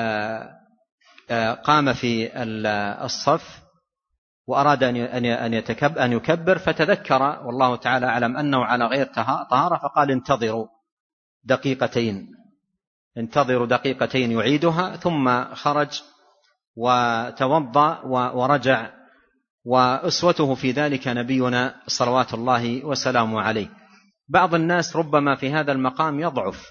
قام في الصف وأراد أن يتكبر أن يكبر، فتذكر والله تعالى أعلم أنه على غير طهارة، فقال: انتظروا دقيقتين انتظروا دقيقتين يعيدها، ثم خرج وتوضأ ورجع. وأسوته في ذلك نبينا صلوات الله وسلامه عليه. بعض الناس ربما في هذا المقام يضعف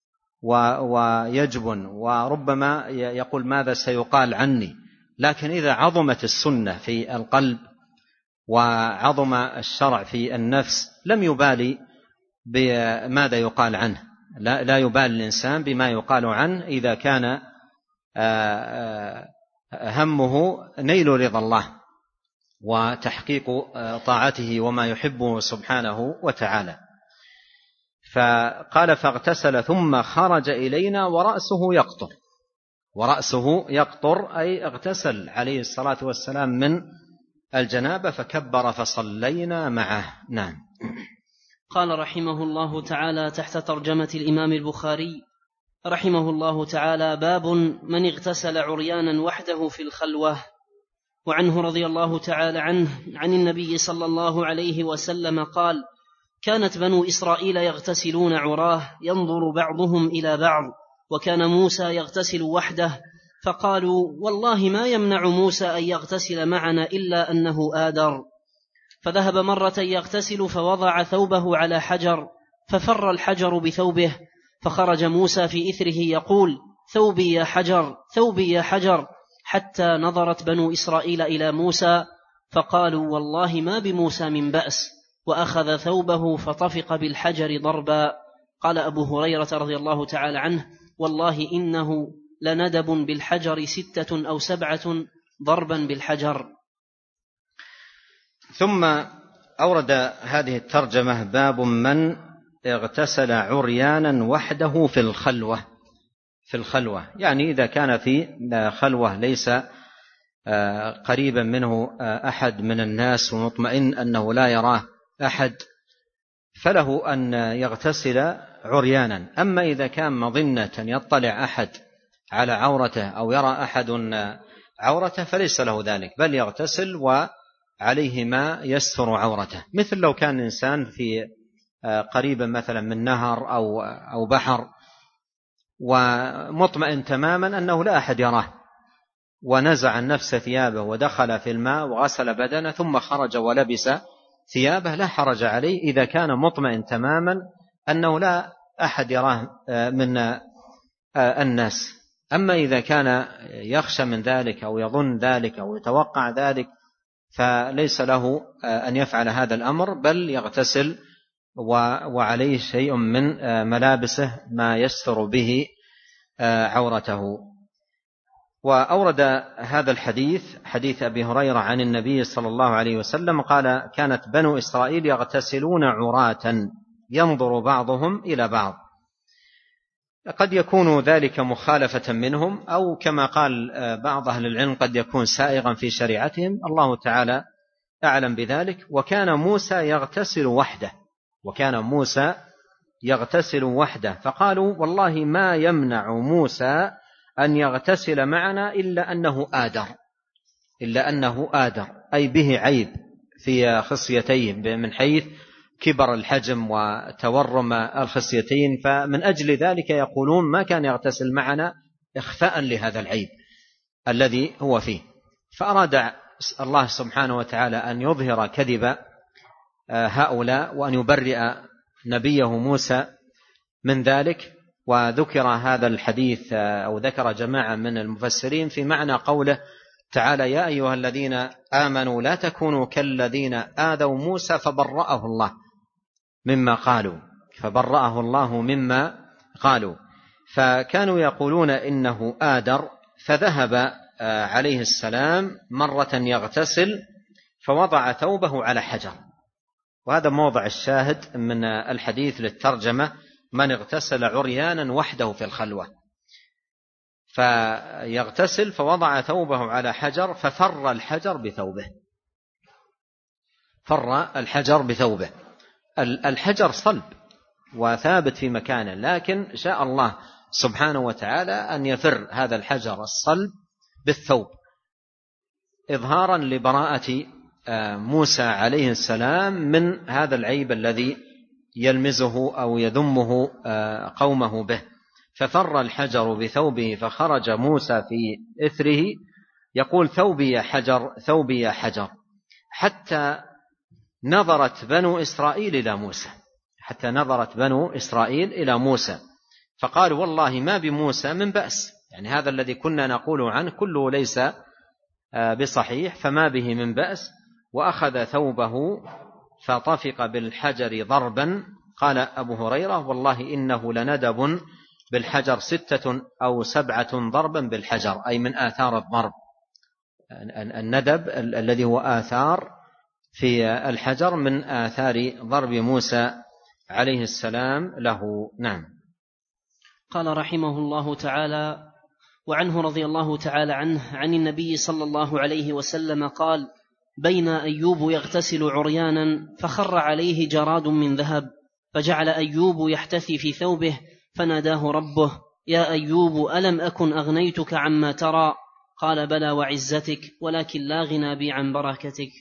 ويجبن، وربما يقول: ماذا سيقال عني؟ لكن إذا عظمت السنة في القلب وعظم الشرع في النفس لم يبالي بماذا يقال عنه، لا, لا يبالي الإنسان بما يقال عنه إذا كان همه نيل رضا الله وتحقيق طاعته وما يحبه سبحانه وتعالى. فقال: فاغتسل ثم خرج إلينا ورأسه يقطر، ورأسه يقطر أي اغتسل عليه الصلاة والسلام من الجنابة، فكبر فصلينا معه. نعم. قال رحمه الله تعالى تحت ترجمة الإمام البخاري رحمه الله تعالى: باب من اغتسل عريانا وحده في الخلوة. وعنه رضي الله تعالى عنه عن النبي صلى الله عليه وسلم قال: كانت بنو إسرائيل يغتسلون عراه ينظر بعضهم إلى بعض، وكان موسى يغتسل وحده، فقالوا: والله ما يمنع موسى أن يغتسل معنا إلا أنه آدر. فذهب مرة يغتسل فوضع ثوبه على حجر، ففر الحجر بثوبه، فخرج موسى في إثره يقول: ثوبي يا حجر، ثوبي يا حجر، حتى نظرت بنو إسرائيل إلى موسى فقالوا: والله ما بموسى من بأس، وأخذ ثوبه فطفق بالحجر ضربا. قال أبو هريرة رضي الله تعالى عنه: والله إنه لندب بالحجر ستة أو سبعة ضربا بالحجر. ثم أورد هذه الترجمة: باب من اغتسل عريانا وحده في الخلوة. في الخلوة، يعني إذا كان في خلوة ليس قريبا منه أحد من الناس ومطمئن أنه لا يراه أحد فله أن يغتسل عريانا. أما إذا كان مظنة يطلع أحد على عورته أو يرى أحد عورته فليس له ذلك، بل يغتسل وعليه ما يستر عورته، مثل لو كان إنسان في قريبا مثلا من نهر أو أو بحر ومطمئن تماما أنه لا أحد يراه، ونزع عن نفسه ثيابه ودخل في الماء وغسل بدنه ثم خرج ولبس ثيابه، لا حرج عليه إذا كان مطمئن تماما أنه لا أحد يراه من الناس. أما إذا كان يخشى من ذلك أو يظن ذلك أو يتوقع ذلك فليس له أن يفعل هذا الأمر، بل يغتسل وعليه شيء من ملابسه ما يستر به عورته. وأورد هذا الحديث حديث أبي هريرة عن النبي صلى الله عليه وسلم قال: كانت بنو إسرائيل يغتسلون عراة ينظر بعضهم إلى بعض. قد يكون ذلك مخالفة منهم، أو كما قال بعض أهل العلم قد يكون سائغا في شريعتهم، الله تعالى أعلم بذلك. وكان موسى يغتسل وحده وكان موسى يغتسل وحده فقالوا: والله ما يمنع موسى أن يغتسل معنا إلا أنه آدر إلا أنه آدر أي به عيب في خصيتيه من حيث كبر الحجم وتورم الخصيتين، فمن أجل ذلك يقولون ما كان يغتسل معنا إخفاء لهذا العيب الذي هو فيه. فأراد الله سبحانه وتعالى أن يظهر كذب هؤلاء وأن يبرئ نبيه موسى من ذلك. وذكر هذا الحديث أو ذكر جماعة من المفسرين في معنى قوله تعالى: يا أيها الذين آمنوا لا تكونوا كالذين آذوا موسى فبرأه الله مما قالوا فبرأه الله مما قالوا. فكانوا يقولون إنه آدر، فذهب عليه السلام مرة يغتسل فوضع ثوبه على حجر، وهذا موضع الشاهد من الحديث للترجمة: من اغتسل عريانا وحده في الخلوة. فيغتسل فوضع ثوبه على حجر ففر الحجر بثوبه فر الحجر بثوبه الحجر صلب وثابت في مكانه، لكن شاء الله سبحانه وتعالى أن يفر هذا الحجر الصلب بالثوب إظهارا لبراءة موسى عليه السلام من هذا العيب الذي يلمزه أو يذمه قومه به. ففر الحجر بثوبه فخرج موسى في إثره يقول: ثوبي يا حجر ثوبي يا حجر، حتى نظرت بنو إسرائيل إلى موسى حتى نظرت بنو إسرائيل إلى موسى فقالوا: والله ما بموسى من بأس. يعني هذا الذي كنا نقول عنه كله ليس بصحيح، فما به من بأس. وأخذ ثوبه فطفق بالحجر ضربا. قال أبو هريرة: والله إنه لندب بالحجر ستة أو سبعة ضربا بالحجر، أي من آثار الضرب. الندب الذي هو آثار في الحجر من آثار ضرب موسى عليه السلام له. نعم. قال رحمه الله تعالى: وعنه رضي الله تعالى عنه عن النبي صلى الله عليه وسلم قال: بين أيوب يغتسل عريانا فخر عليه جراد من ذهب، فجعل أيوب يحتثي في ثوبه، فناداه ربه: يا أيوب ألم أكن أغنيتك عما ترى؟ قال: بلى وعزتك، ولكن لا غنى بي عن بركتك.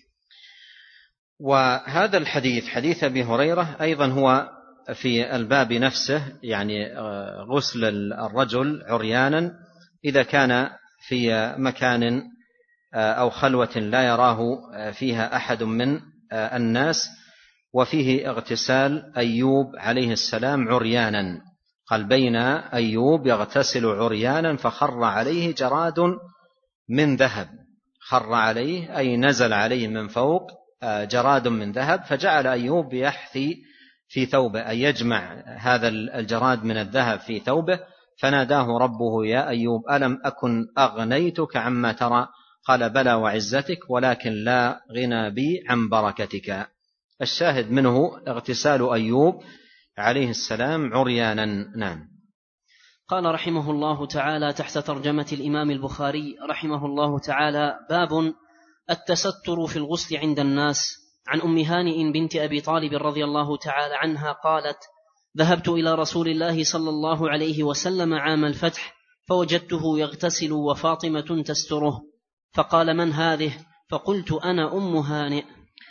وهذا الحديث حديث أبي هريرة أيضا هو في الباب نفسه، يعني غسل الرجل عريانا إذا كان في مكان أو خلوة لا يراه فيها أحد من الناس. وفيه اغتسال أيوب عليه السلام عريانا، قال: بين أيوب يغتسل عريانا فخر عليه جراد من ذهب. خر عليه أي نزل عليه من فوق جراد من ذهب، فجعل أيوب يحثي في ثوبه أي يجمع هذا الجراد من الذهب في ثوبه. فناداه ربه: يا أيوب ألم أكن أغنيتك عما ترى؟ قال: بلى وعزتك، ولكن لا غنى بي عن بركتك. الشاهد منه اغتسال أيوب عليه السلام عريانا. نعم. قال رحمه الله تعالى تحت ترجمة الإمام البخاري رحمه الله تعالى: باب التستر في الغسل عند الناس. عن أم هانئ بنت أبي طالب رضي الله تعالى عنها قالت: ذهبت إلى رسول الله صلى الله عليه وسلم عام الفتح فوجدته يغتسل وفاطمة تستره، فقال: من هذه؟ فقلت: أنا أم هانئ.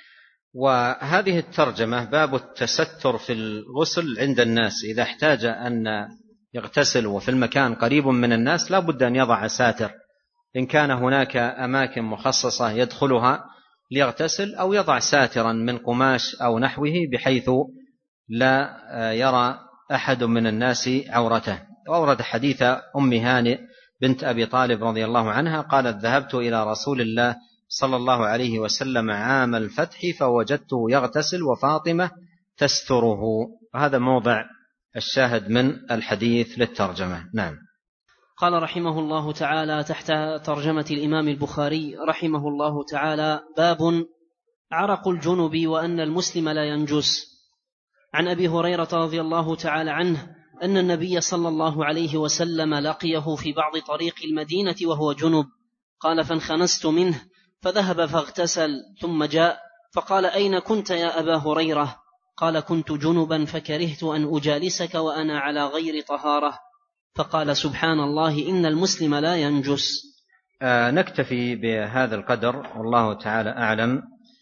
وهذه الترجمة باب التستر في الغسل عند الناس. إذا احتاج أن يغتسل وفي المكان قريب من الناس لا بد أن يضع ساتر، إن كان هناك أماكن مخصصة يدخلها ليغتسل، أو يضع ساترا من قماش أو نحوه بحيث لا يرى أحد من الناس عورته. وأورد حديث أم هانئ بنت أبي طالب رضي الله عنها قالت: ذهبت إلى رسول الله صلى الله عليه وسلم عام الفتح فوجدته يغتسل وفاطمة تستره. وهذا موضع الشاهد من الحديث للترجمة. نعم. قال رحمه الله تعالى تحت ترجمة الإمام البخاري رحمه الله تعالى: باب عرق الجنب وأن المسلم لا ينجس. عن أبي هريرة رضي الله تعالى عنه أن النبي صلى الله عليه وسلم لقيه في بعض طريق المدينة وهو جنب، قال: فانخنست منه فذهب فاغتسل ثم جاء فقال: أين كنت يا أبا هريرة؟ قال: كنت جنبا فكرهت أن أجالسك وأنا على غير طهارة. فقال: سبحان الله، إن المسلم لا ينجس. آه نكتفي بهذا القدر والله تعالى أعلم،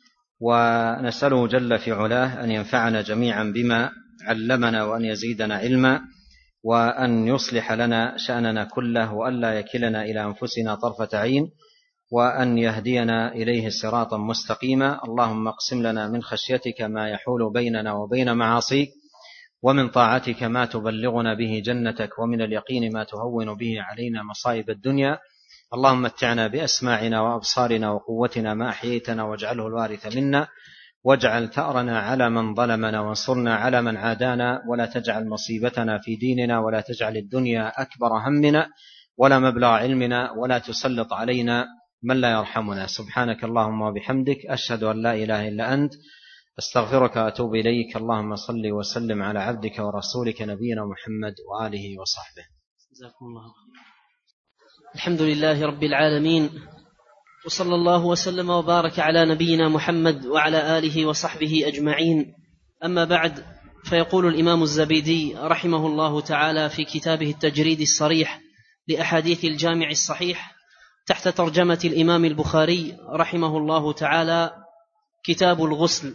ونسأله جل في علاه أن ينفعنا جميعا بما علمنا وأن يزيدنا علما، وأن يصلح لنا شأننا كله، وأن لا يكلنا إلى أنفسنا طرفة عين، وأن يهدينا إليه صراطا مستقيما. اللهم اقسم لنا من خشيتك ما يحول بيننا وبين معاصيك، ومن طاعتك ما تبلغنا به جنتك، ومن اليقين ما تهون به علينا مصائب الدنيا. اللهم متعنا بأسماعنا وأبصارنا وقوتنا ما أحييتنا، واجعله الوارث منا، واجعل ثأرنا على من ظلمنا، وانصرنا على من عادانا، ولا تجعل مصيبتنا في ديننا، ولا تجعل الدنيا أكبر همنا ولا مبلغ علمنا، ولا تسلط علينا من لا يرحمنا. سبحانك اللهم وبحمدك، أشهد أن لا إله إلا أنت، أستغفرك وأتوب إليك. اللهم صل وسلم على عبدك ورسولك نبينا محمد وآله وصحبه. جزاكم الله خيرا. الحمد لله رب العالمين، وصلى الله وسلم وبارك على نبينا محمد وعلى آله وصحبه أجمعين. أما بعد، فيقول الإمام الزبيدي رحمه الله تعالى في كتابه التجريد الصريح لأحاديث الجامع الصحيح تحت ترجمة الإمام البخاري رحمه الله تعالى: كتاب الغسل.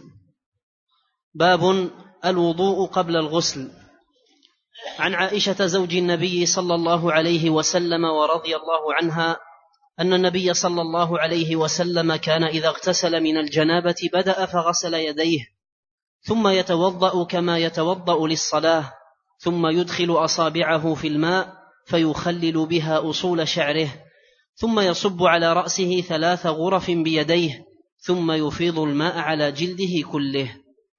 باب الوضوء قبل الغسل. عن عائشة زوج النبي صلى الله عليه وسلم ورضي الله عنها أن النبي صلى الله عليه وسلم كان إذا اغتسل من الجنابة بدأ فغسل يديه، ثم يتوضأ كما يتوضأ للصلاة، ثم يدخل أصابعه في الماء فيخلل بها أصول شعره، ثم يصب على رأسه ثلاث غرف بيديه، ثم يفيض الماء على جلده كله.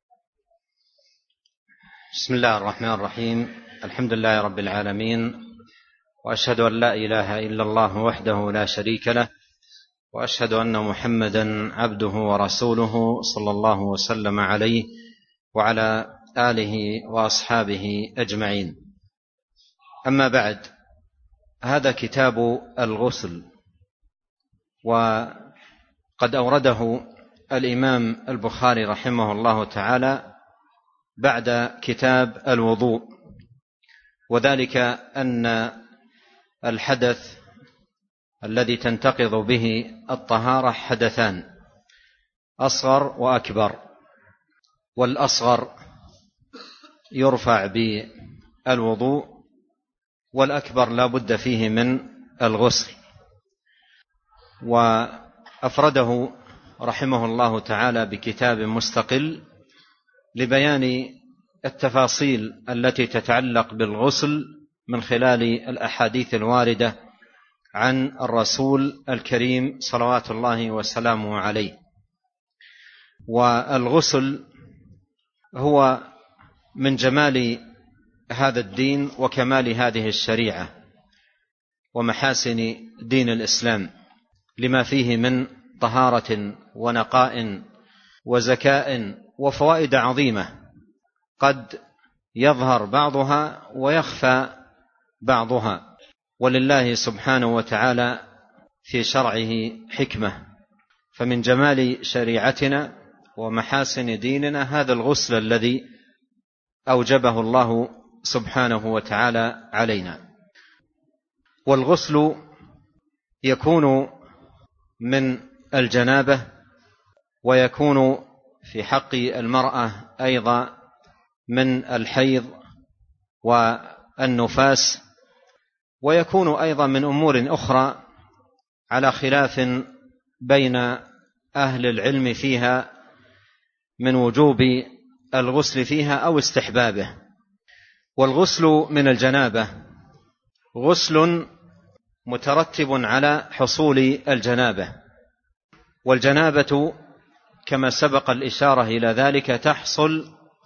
بسم الله الرحمن الرحيم. الحمد لله رب العالمين، وأشهد أن لا إله إلا الله وحده لا شريك له، وأشهد أن محمدا عبده ورسوله صلى الله وسلم عليه وعلى آله وأصحابه أجمعين. أما بعد، هذا كتاب الغسل، وقد أورده الإمام البخاري رحمه الله تعالى بعد كتاب الوضوء، وذلك أن الحدث الذي تنتقض به الطهارة حدثان: أصغر وأكبر، والأصغر يرفع بالوضوء، والأكبر لا بد فيه من الغسل. وأفرده رحمه الله تعالى بكتاب مستقل لبيان التفاصيل التي تتعلق بالغسل من خلال الأحاديث الواردة عن الرسول الكريم صلوات الله وسلامه عليه. والغسل هو من جمال هذا الدين وكمال هذه الشريعة ومحاسن دين الإسلام، لما فيه من طهارة ونقاء وزكاء وفوائد عظيمة قد يظهر بعضها ويخفى بعضها، ولله سبحانه وتعالى في شرعه حكمة. فمن جمال شريعتنا ومحاسن ديننا هذا الغسل الذي أوجبه الله سبحانه وتعالى علينا. والغسل يكون من الجنابة، ويكون في حق المرأة أيضا من الحيض والنفاس، ويكون أيضا من أمور أخرى على خلاف بين أهل العلم فيها من وجوب الغسل فيها أو استحبابه. والغسل من الجنابة غسل مترتب على حصول الجنابة، والجنابة كما سبق الإشارة إلى ذلك تحصل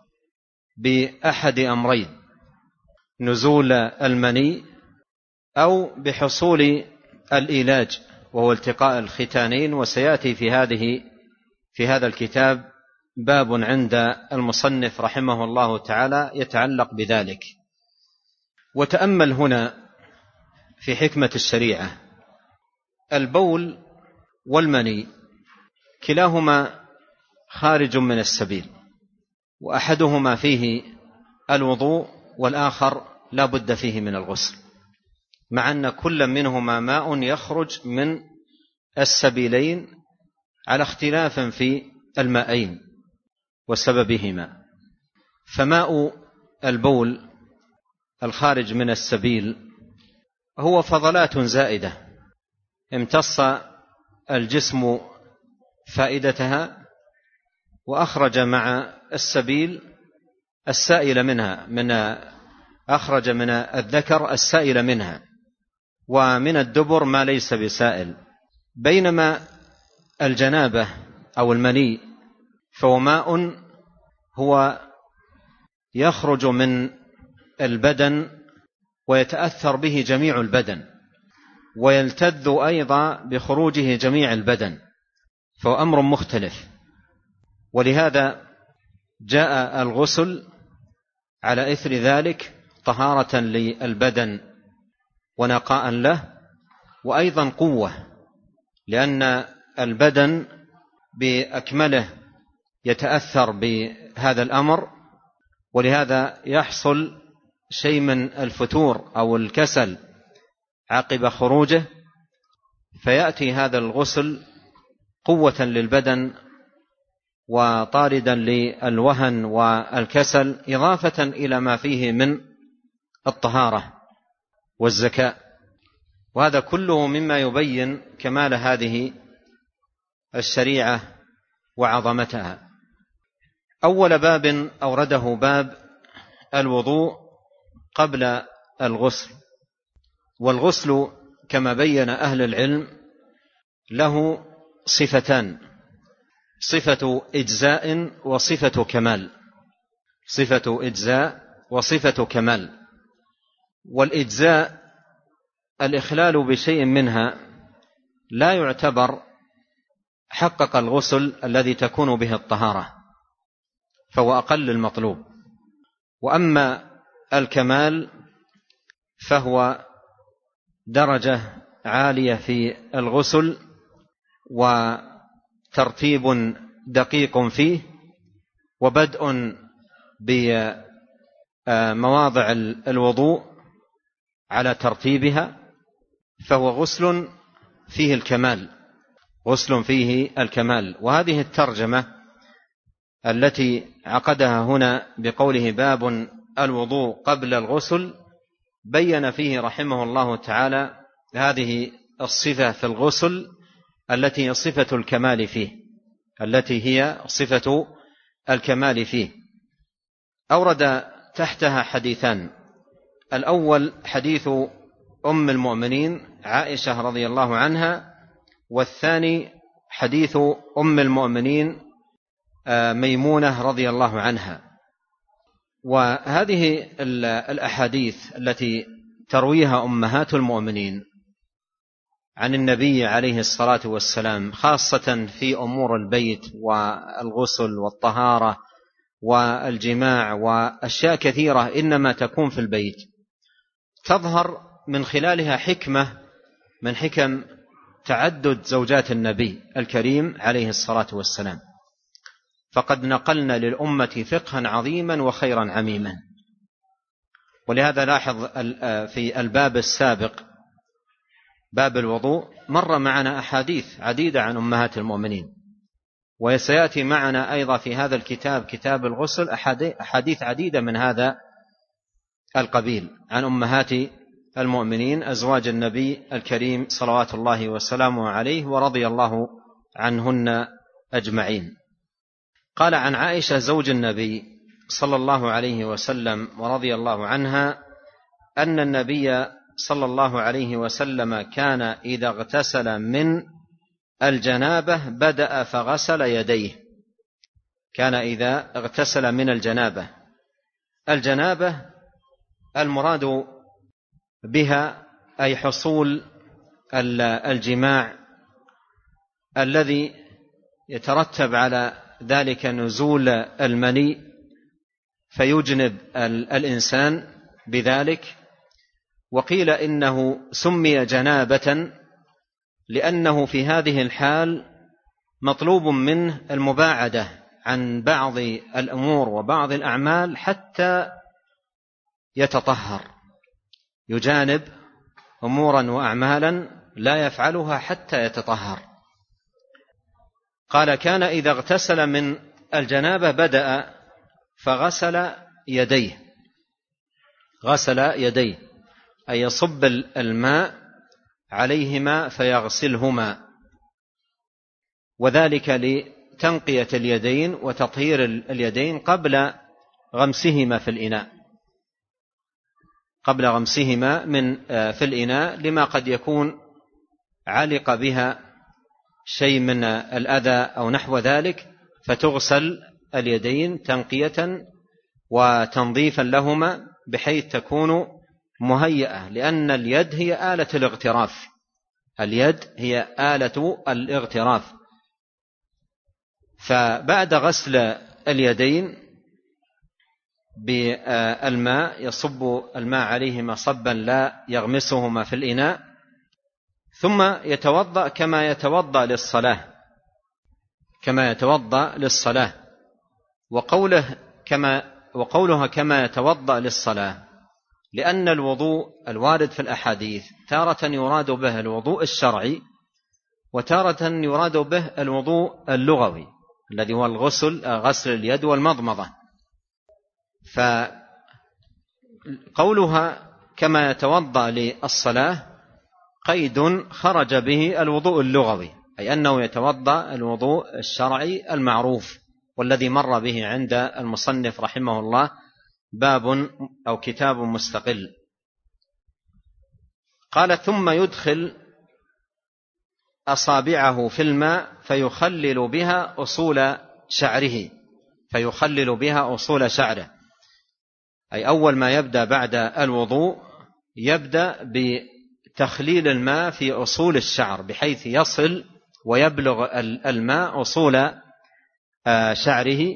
بأحد أمرين: نزول المني أو بحصول الإيلاج وهو التقاء الختانين. وسيأتي في هذه في هذا الكتاب باب عند المصنف رحمه الله تعالى يتعلق بذلك. وتأمل هنا في حكمة الشريعة، البول والمني كلاهما خارج من السبيل، وأحدهما فيه الوضوء والآخر لا بد فيه من الغسل، مع أن كل منهما ماء يخرج من السبيلين على اختلاف في الماءين وسببهما. فماء البول الخارج من السبيل هو فضلات زائدة امتص الجسم فائدتها وأخرج مع السبيل السائل منها، من أخرج من الذكر السائل منها، ومن الدبر ما ليس بسائل. بينما الجنابة أو المني فهو ماء هو يخرج من البدن ويتأثر به جميع البدن، ويلتذ أيضا بخروجه جميع البدن، فهو أمر مختلف. ولهذا جاء الغسل على إثر ذلك طهارة للبدن ونقاء له، وأيضا قوة، لأن البدن بأكمله يتأثر بهذا الأمر، ولهذا يحصل شيء من الفتور أو الكسل عقب خروجه، فيأتي هذا الغسل قوة للبدن وطاردا للوهن والكسل، إضافة إلى ما فيه من الطهارة والزكاة. وهذا كله مما يبين كمال هذه الشريعة وعظمتها. أول باب أورده باب الوضوء قبل الغسل. والغسل كما بين أهل العلم له صفتان: صفة إجزاء وصفة كمال. صفة إجزاء وصفة كمال. والإجزاء الإخلال بشيء منها لا يعتبر حقق الغسل الذي تكون به الطهارة، فهو أقل المطلوب. وأما الكمال فهو درجة عالية في الغسل وترتيب دقيق فيه، وبدء بمواضع الوضوء على ترتيبها، فهو غسل فيه الكمال، غسل فيه الكمال. وهذه الترجمة التي عقدها هنا بقوله باب الوضوء قبل الغسل بين فيه رحمه الله تعالى هذه الصفة في الغسل التي هي صفة الكمال فيه، التي هي صفة الكمال فيه. أورد تحتها حديثان: الأول حديث أم المؤمنين عائشة رضي الله عنها، والثاني حديث أم المؤمنين ميمونة رضي الله عنها. وهذه الأحاديث التي ترويها أمهات المؤمنين عن النبي عليه الصلاة والسلام، خاصة في أمور البيت والغسل والطهارة والجماع وأشياء كثيرة إنما تكون في البيت، تظهر من خلالها حكمة من حكم تعدد زوجات النبي الكريم عليه الصلاة والسلام، فقد نقلنا للأمة فقها عظيما وخيرا عميما. ولهذا لاحظ في الباب السابق باب الوضوء مر معنا أحاديث عديدة عن أمهات المؤمنين، وسيأتي معنا أيضا في هذا الكتاب كتاب الغسل أحاديث عديدة من هذا القبيل عن أمهات المؤمنين أزواج النبي الكريم صلوات الله وسلامه عليه ورضي الله عنهن أجمعين. قال عن عائشة زوج النبي صلى الله عليه وسلم ورضي الله عنها أن النبي صلى الله عليه وسلم كان إذا اغتسل من الجنابة بدأ فغسل يديه. كان إذا اغتسل من الجنابة، الجنابة المراد بها أي حصول الجماع الذي يترتب على ذلك نزول المني فيجنب الإنسان بذلك. وقيل إنه سمي جنابة لأنه في هذه الحال مطلوب منه المباعدة عن بعض الأمور وبعض الأعمال حتى يتطهر، يجانب أمورا وأعمالا لا يفعلها حتى يتطهر. قال كان إذا اغتسل من الجنابة بدأ فغسل يديه. غسل يديه أي يصب الماء عليهما فيغسلهما، وذلك لتنقية اليدين وتطهير اليدين قبل غمسهما في الإناء قبل غمسهما من في الإناء لما قد يكون علق بها شيء من الأذى أو نحو ذلك، فتغسل اليدين تنقية وتنظيفا لهما بحيث تكون مهيئة، لأن اليد هي آلة الاغتراف اليد هي آلة الاغتراف. فبعد غسل اليدين بالماء يصب الماء عليهما صبا لا يغمسهما في الإناء، ثم يتوضأ كما يتوضأ للصلاة كما يتوضأ للصلاة وقوله كما وقولها كما يتوضأ للصلاة لأن الوضوء الوارد في الأحاديث تارة يراد به الوضوء الشرعي وتارة يراد به الوضوء اللغوي الذي هو الغسل غسل اليد والمضمضة. فقولها كما يتوضأ للصلاة قيد خرج به الوضوء اللغوي، أي أنه يتوضأ الوضوء الشرعي المعروف والذي مر به عند المصنف رحمه الله باب أو كتاب مستقل. قال ثم يدخل أصابعه في الماء فيخلل بها أصول شعره فيخلل بها أصول شعره أي أول ما يبدأ بعد الوضوء يبدأ بتخليل الماء في أصول الشعر بحيث يصل ويبلغ الماء أصول شعره.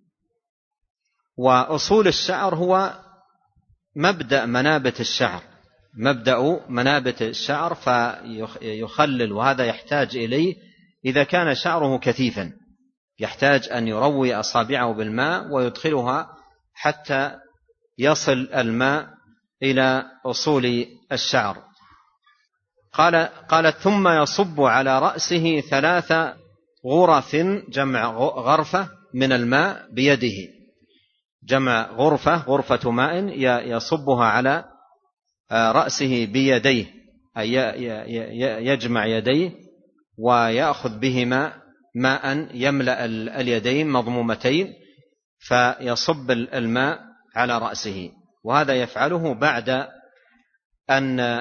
وأصول الشعر هو مبدأ منابت الشعر مبدأ منابت الشعر فيخلل، وهذا يحتاج إليه إذا كان شعره كثيفا، يحتاج أن يروي أصابعه بالماء ويدخلها حتى يصل الماء إلى أصول الشعر. قال قالت ثم يصب على رأسه ثلاث غرف جمع غرفة من الماء بيده، جمع غرفة غرفة ماء يصبها على رأسه بيديه أي يجمع يديه ويأخذ بهما ماء يملأ اليدين مضمومتين فيصب الماء على رأسه. وهذا يفعله بعد أن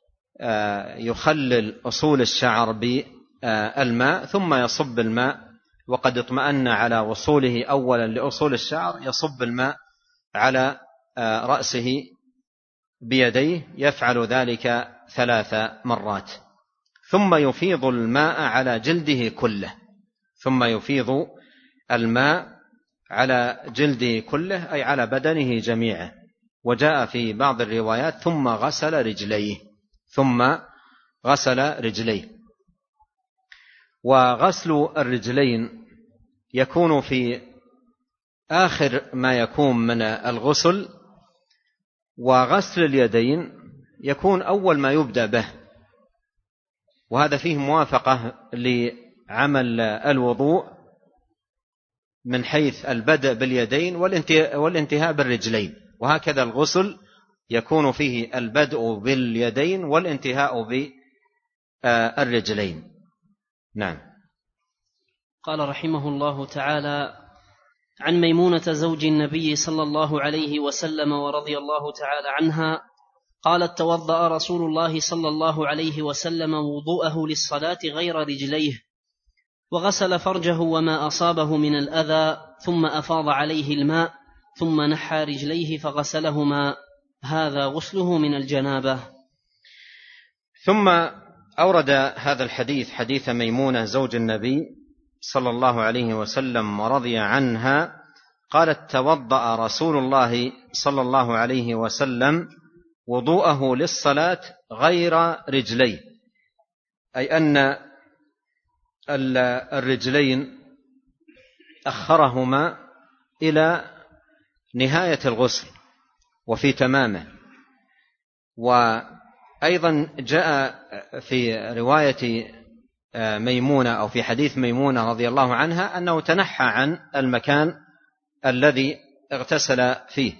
يخلل أصول الشعر بالماء ثم يصب الماء وقد اطمأن على وصوله أولا لأصول الشعر يصب الماء على رأسه بيديه، يفعل ذلك ثلاث مرات ثم يفيض الماء على جلده كله ثم يفيض الماء على جلده كله أي على بدنه جميعه وجاء في بعض الروايات ثم غسل رجليه ثم غسل رجليه. وغسل الرجلين يكون في آخر ما يكون من الغسل، وغسل اليدين يكون أول ما يبدأ به، وهذا فيه موافقة لعمل الوضوء من حيث البدء باليدين والانتهاء بالرجلين، وهكذا الغسل يكون فيه البدء باليدين والانتهاء بالرجلين. نعم. قال رحمه الله تعالى: عن ميمونة زوج النبي صلى الله عليه وسلم ورضي الله تعالى عنها قالت: توضأ رسول الله صلى الله عليه وسلم وضوءه للصلاة غير رجليه، وغسل فرجه وما أصابه من الأذى، ثم أفاض عليه الماء، ثم نحى رجليه فغسلهما، هذا غسله من الجنابة. ثم أورد هذا الحديث حديث ميمونة زوج النبي صلى الله عليه وسلم ورضي عنها قالت: توضأ رسول الله صلى الله عليه وسلم وضوءه للصلاة غير رجليه، أي أن الرجلين أخرهما إلى نهاية الغسل وفي تمامه. وأيضا جاء في رواية ميمونة أو في حديث ميمونة رضي الله عنها أنه تنحى عن المكان الذي اغتسل فيه.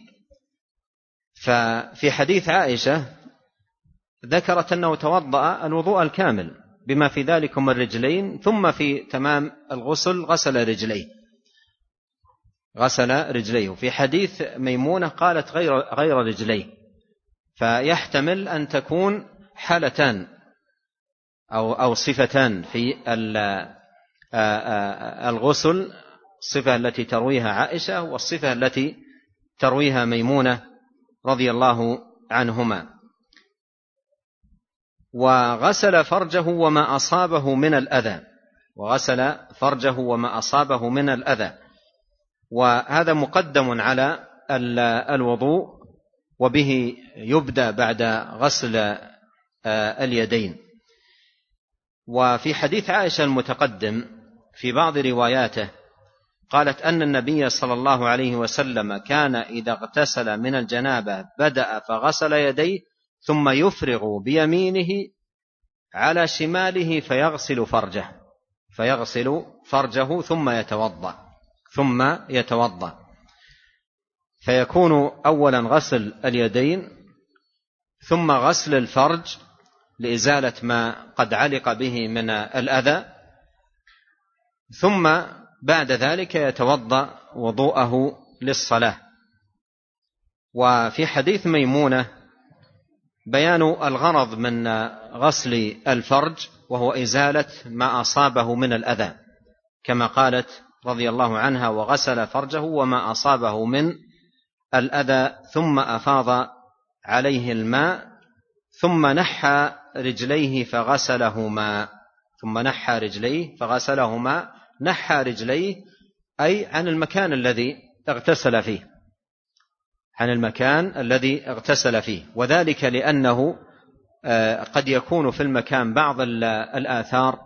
ففي حديث عائشة ذكرت أنه توضأ الوضوء الكامل بما في ذلك من الرجلين، ثم في تمام الغسل غسل رجليه غسل رجليه في حديث ميمونة قالت غير غير رجليه، فيحتمل أن تكون حالتان أو أو صفتان في الغسل، الصفة التي ترويها عائشة والصفة التي ترويها ميمونة رضي الله عنهما. وغسل فرجه وما أصابه من الأذى وغسل فرجه وما أصابه من الأذى وهذا مقدم على الوضوء، وبه يبدأ بعد غسل اليدين. وفي حديث عائشة المتقدم في بعض رواياته قالت أن النبي صلى الله عليه وسلم كان إذا اغتسل من الجنابة بدأ فغسل يديه ثم يفرغ بيمينه على شماله فيغسل فرجه فيغسل فرجه ثم يتوضأ ثم يتوضأ فيكون أولا غسل اليدين ثم غسل الفرج لإزالة ما قد علق به من الأذى، ثم بعد ذلك يتوضأ وضوءه للصلاة. وفي حديث ميمونة بيان الغرض من غسل الفرج وهو إزالة ما أصابه من الأذى، كما قالت رضي الله عنها: وغسل فرجه وما أصابه من الأذى ثم أفاض عليه الماء ثم نحى رجليه فغسلهما ثم نحى رجليه فغسلهما نحى رجليه أي عن المكان الذي اغتسل فيه عن المكان الذي اغتسل فيه وذلك لأنه قد يكون في المكان بعض الآثار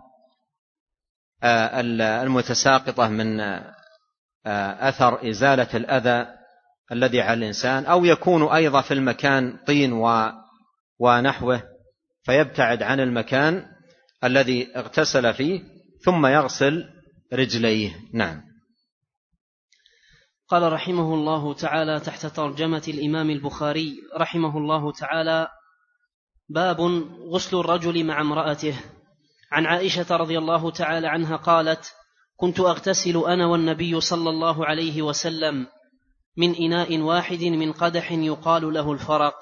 المتساقطة من أثر إزالة الأذى الذي على الإنسان، أو يكون أيضا في المكان طين ونحوه فيبتعد عن المكان الذي اغتسل فيه ثم يغسل رجليه. نعم. قال رحمه الله تعالى تحت ترجمة الإمام البخاري رحمه الله تعالى: باب غسل الرجل مع امرأته. عن عائشة رضي الله تعالى عنها قالت: كنت أغتسل أنا والنبي صلى الله عليه وسلم من إناء واحد من قدح يقال له الفرق.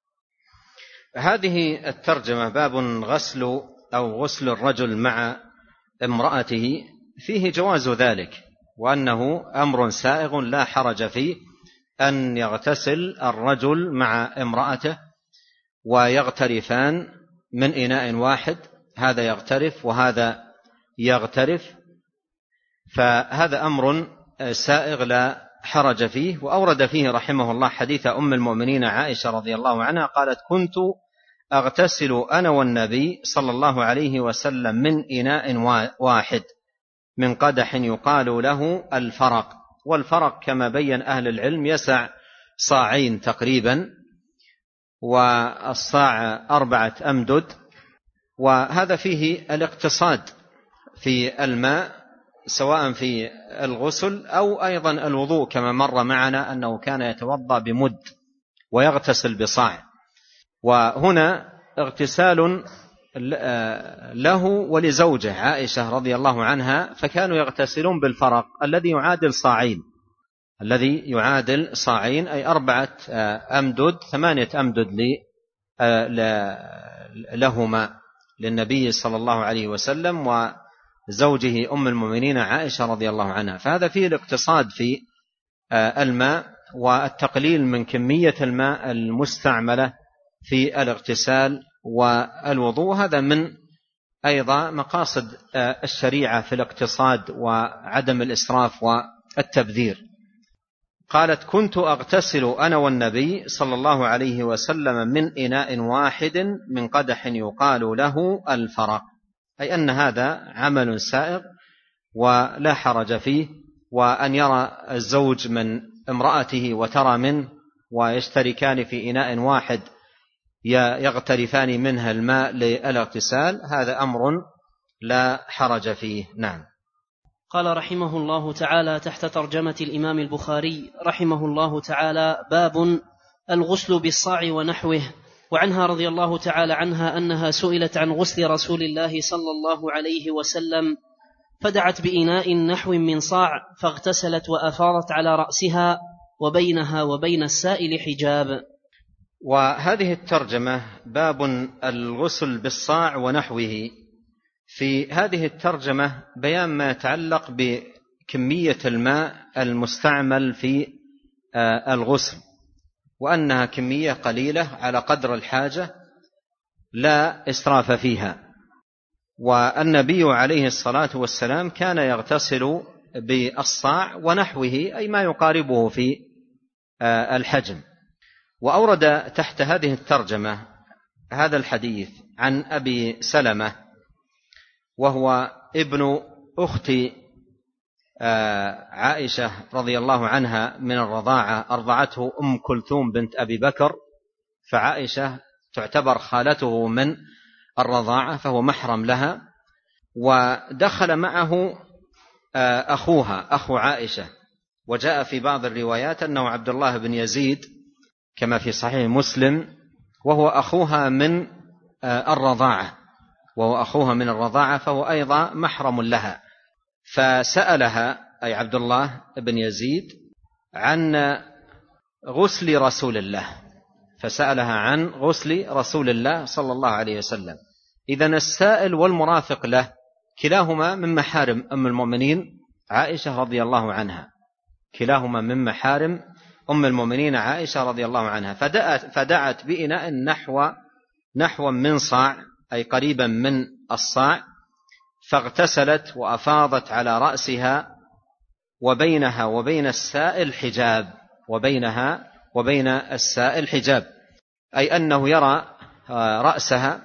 هذه الترجمة باب غسل أو غسل الرجل مع امرأته فيه جواز ذلك، وأنه أمر سائغ لا حرج فيه أن يغتسل الرجل مع امرأته ويغترفان من إناء واحد، هذا يغترف وهذا يغترف، فهذا أمر سائغ لا حرج فيه. وأورد فيه رحمه الله حديث أم المؤمنين عائشة رضي الله عنها قالت: كنت أغتسل أنا والنبي صلى الله عليه وسلم من إناء واحد من قدح يقال له الفرق، والفرق كما بين أهل العلم يسع صاعين تقريبا، والصاع أربعة أمدد، وهذا فيه الاقتصاد في الماء سواء في الغسل أو أيضا الوضوء، كما مر معنا أنه كان يتوضأ بمد ويغتسل بصاع. وهنا اغتسال له ولزوجه عائشة رضي الله عنها، فكانوا يغتسلون بالفرق الذي يعادل صاعين الذي يعادل صاعين أي أربعة أمدد، ثمانية أمدد لهما للنبي صلى الله عليه وسلم وزوجه أم المؤمنين عائشة رضي الله عنها. فهذا فيه الاقتصاد في الماء والتقليل من كمية الماء المستعملة في الاغتسال والوضوء. هذا من أيضا مقاصد الشريعة في الاقتصاد وعدم الإسراف والتبذير. قالت: كنت أغتسل أنا والنبي صلى الله عليه وسلم من إناء واحد من قدح يقال له الفرق، أي أن هذا عمل سائغ ولا حرج فيه، وأن يرى الزوج من امرأته وترى منه ويشتركان في إناء واحد يغترفان منها الماء للاغتسال، هذا أمر لا حرج فيه. نعم. قال رحمه الله تعالى تحت ترجمة الإمام البخاري رحمه الله تعالى: باب الغسل بالصاع ونحوه. وعنها رضي الله تعالى عنها أنها سئلت عن غسل رسول الله صلى الله عليه وسلم فدعت بإناء نحو من صاع فاغتسلت وأفاضت على رأسها وبينها وبين السائل حجاب. وهذه الترجمة باب الغسل بالصاع ونحوه. في هذه الترجمة بيان ما يتعلق بكمية الماء المستعمل في الغسل، وأنها كمية قليلة على قدر الحاجة لا إسراف فيها. والنبي عليه الصلاة والسلام كان يغتسل بالصاع ونحوه، أي ما يقاربه في الحجم. وأورد تحت هذه الترجمة هذا الحديث عن أبي سلمة، وهو ابن أخت عائشة رضي الله عنها من الرضاعة، أرضعته أم كلثوم بنت أبي بكر، فعائشة تعتبر خالته من الرضاعة، فهو محرم لها. ودخل معه أخوها أخو عائشة، وجاء في بعض الروايات أنه عبد الله بن يزيد كما في صحيح مسلم، وهو أخوها من الرضاعة وهو أخوها من الرضاعة فهو أيضا محرم لها. فسألها أي عبد الله بن يزيد عن غسل رسول الله فسألها عن غسل رسول الله صلى الله عليه وسلم. إذن السائل والمرافق له كلاهما من محارم أم المؤمنين عائشة رضي الله عنها، كلاهما من محارم أم المؤمنين عائشة رضي الله عنها. فدعت, فدعت بإناء نحو نحو من صاع أي قريبا من الصاع، فاغتسلت وأفاضت على رأسها وبينها وبين السائل حجاب وبينها وبين السائل حجاب أي أنه يرى رأسها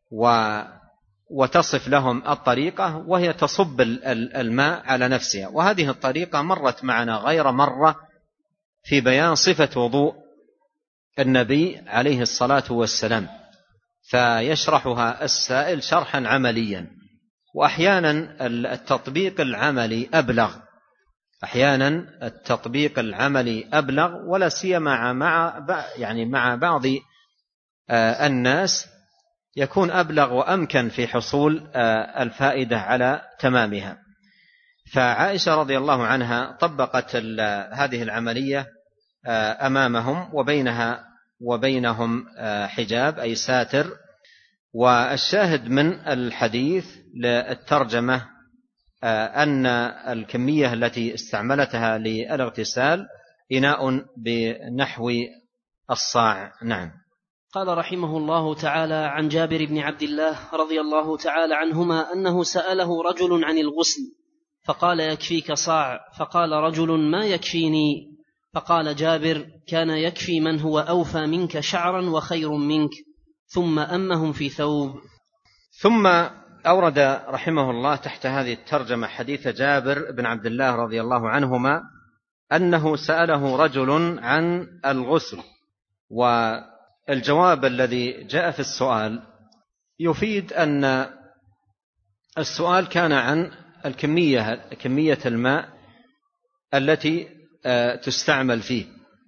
وتصف لهم الطريقة وهي تصب الماء على نفسها. وهذه الطريقة مرت معنا غير مرة في بيان صفة وضوء النبي عليه الصلاة والسلام، فيشرحها السائل شرحا عمليا. وأحيانا التطبيق العملي أبلغ أحيانا التطبيق العملي أبلغ ولا سيما مع يعني مع بعض الناس يكون أبلغ وأمكن في حصول الفائدة على تمامها. فعائشة رضي الله عنها طبقت هذه العملية أمامهم وبينها وبينهم حجاب أي ساتر. والشاهد من الحديث للترجمة أن الكمية التي استعملتها للاغتسال إناء بنحو الصاع. نعم. قال رحمه الله تعالى عن جابر بن عبد الله رضي الله تعالى عنهما أنه سأله رجل عن الغسل فقال يكفيك صاع، فقال رجل ما يكفيني؟ فقال جابر كان يكفي من هو أوفى منك شعرا وخير منك، ثم أمهم في ثوب. ثم أورد رحمه الله تحت هذه الترجمة حديث جابر بن عبد الله رضي الله عنهما أنه سأله رجل عن الغسل، والجواب الذي جاء في السؤال يفيد أن السؤال كان عن الكمية كمية الماء التي تستعمل فيه،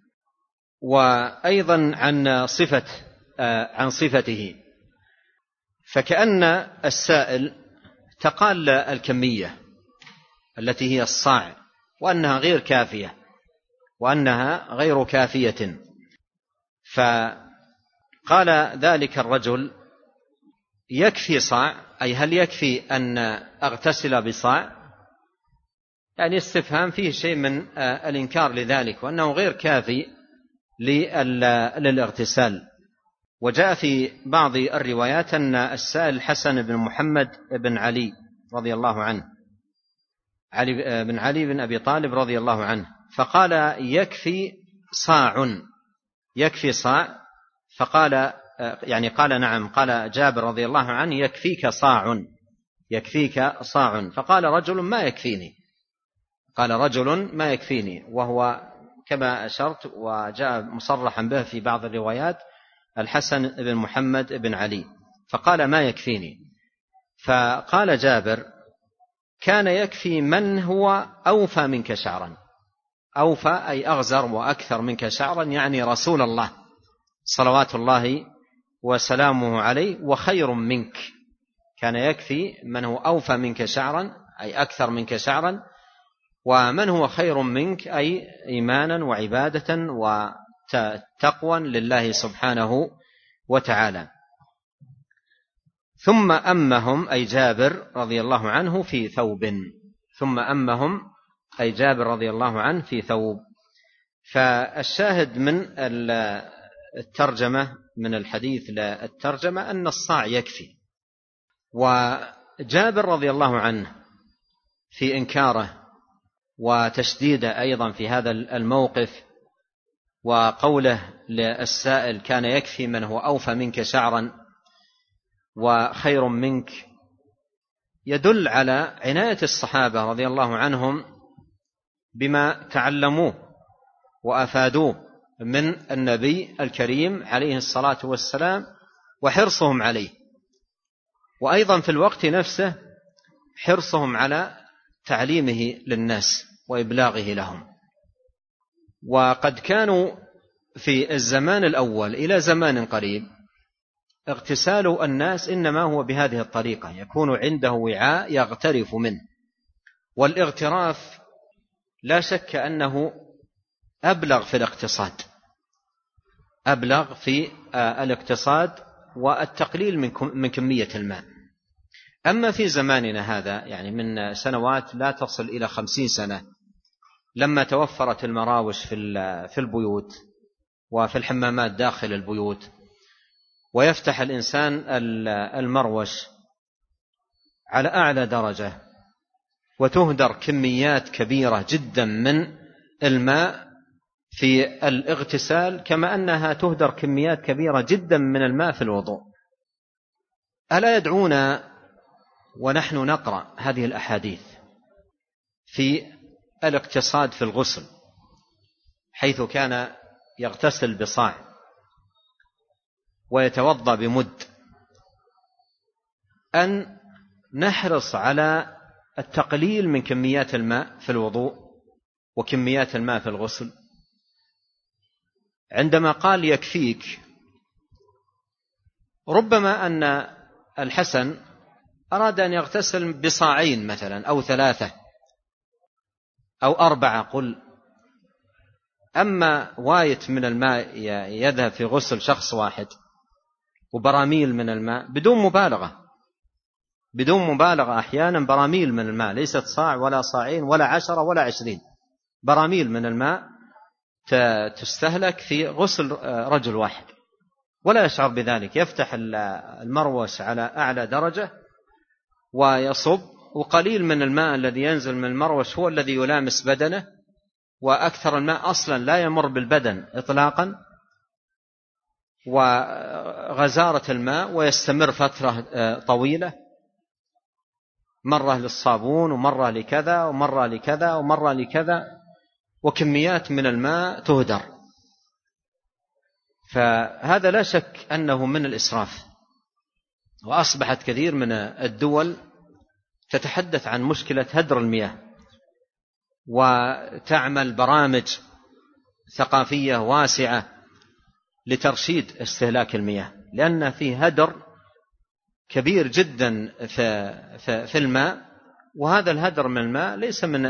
وأيضا عن صفة عن صفته، فكأن السائل تقال الكمية التي هي الصاع وأنها غير كافية وأنها غير كافية. فقال ذلك الرجل يكفي صاع، أي هل يكفي أن أغتسل بصاع؟ يعني استفهام فيه شيء من الإنكار لذلك، وأنه غير كافي للاغتسال. وجاء في بعض الروايات أن السائل حسن بن محمد بن علي رضي الله عنه، علي بن علي بن أبي طالب رضي الله عنه، فقال يكفي صاع، يكفي صاع، فقال يعني قال نعم، قال جابر رضي الله عنه يكفيك صاع، يكفيك صاع. فقال رجل ما يكفيني، قال رجل ما يكفيني، وهو كما أشرت وجاء مصرحا به في بعض الروايات الحسن بن محمد بن علي، فقال ما يكفيني. فقال جابر كان يكفي من هو أوفى منك شعرا، أوفى أي أغزر وأكثر منك شعرا، يعني رسول الله صلوات الله وسلامه عليه، وخير منك. كان يكفي من هو أوفى منك شعرا أي أكثر منك شعرا، ومن هو خير منك أي إيمانا وعبادة وتقوى لله سبحانه وتعالى. ثم أمهم أي جابر رضي الله عنه في ثوب، ثم أمهم أي جابر رضي الله عنه في ثوب. فالشاهد من الترجمة من الحديث للترجمة أن الصاع يكفي. وجابر رضي الله عنه في إنكاره وتشديده أيضا في هذا الموقف، وقوله للسائل كان يكفي من هو أوفى منك شعرا وخير منك، يدل على عناية الصحابة رضي الله عنهم بما تعلموه وأفادوه من النبي الكريم عليه الصلاة والسلام وحرصهم عليه، وأيضا في الوقت نفسه حرصهم على تعليمه للناس وإبلاغه لهم. وقد كانوا في الزمان الأول إلى زمان قريب اغتسال الناس إنما هو بهذه الطريقة، يكون عنده وعاء يغترف منه، والاغتراف لا شك أنه أبلغ في الاقتصاد، أبلغ في الاقتصاد والتقليل من كمية الماء. أما في زماننا هذا يعني من سنوات لا تصل إلى خمسين سنة، لما توفرت المراوش في البيوت وفي الحمامات داخل البيوت، ويفتح الإنسان المروش على أعلى درجة وتهدر كميات كبيرة جدا من الماء في الاغتسال، كما أنها تهدر كميات كبيرة جدا من الماء في الوضوء. ألا يدعونا ونحن نقرأ هذه الأحاديث في الاقتصاد في الغسل، حيث كان يغتسل بصاع ويتوضأ بمد، أن نحرص على التقليل من كميات الماء في الوضوء وكميات الماء في الغسل. عندما قال يكفيك، ربما أن الحسن أراد أن يغتسل بصاعين مثلا أو ثلاثة أو أربعة قل، أما وايت من الماء يذهب في غسل شخص واحد وبراميل من الماء بدون مبالغة، بدون مبالغة أحيانا براميل من الماء، ليست صاع ولا صاعين ولا عشرة ولا عشرين، براميل من الماء تستهلك في غسل رجل واحد ولا يشعر بذلك، يفتح المروس على أعلى درجة ويصب وقليل من الماء الذي ينزل من المروش هو الذي يلامس بدنه، وأكثر الماء أصلا لا يمر بالبدن إطلاقا، وغزارة الماء ويستمر فترة طويلة، مرة للصابون ومرة لكذا ومرة لكذا ومرة لكذا، وكميات من الماء تهدر. فهذا لا شك أنه من الإسراف. وأصبحت كثير من الدول تتحدث عن مشكلة هدر المياه، وتعمل برامج ثقافية واسعة لترشيد استهلاك المياه، لأن فيه هدر كبير جدا في الماء، وهذا الهدر من الماء ليس من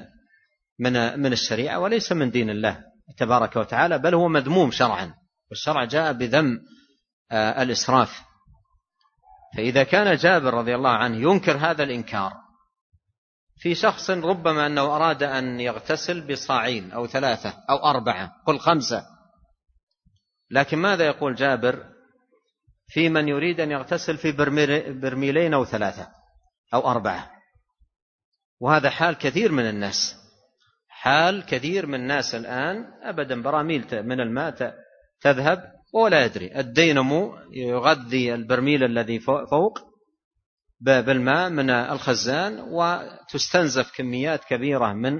من من الشريعة وليس من دين الله تبارك وتعالى، بل هو مذموم شرعا، والشرع جاء بذم الإسراف. فإذا كان جابر رضي الله عنه ينكر هذا الإنكار في شخص ربما أنه أراد أن يغتسل بصاعين أو ثلاثة أو أربعة قل خمسة، لكن ماذا يقول جابر في من يريد أن يغتسل في برميلين أو ثلاثة أو أربعة؟ وهذا حال كثير من الناس، حال كثير من الناس الآن أبدا براميل من الماء تذهب ولا يدري، الدينمو يغذي البرميل الذي فوق بالماء من الخزان، وتستنزف كميات كبيرة من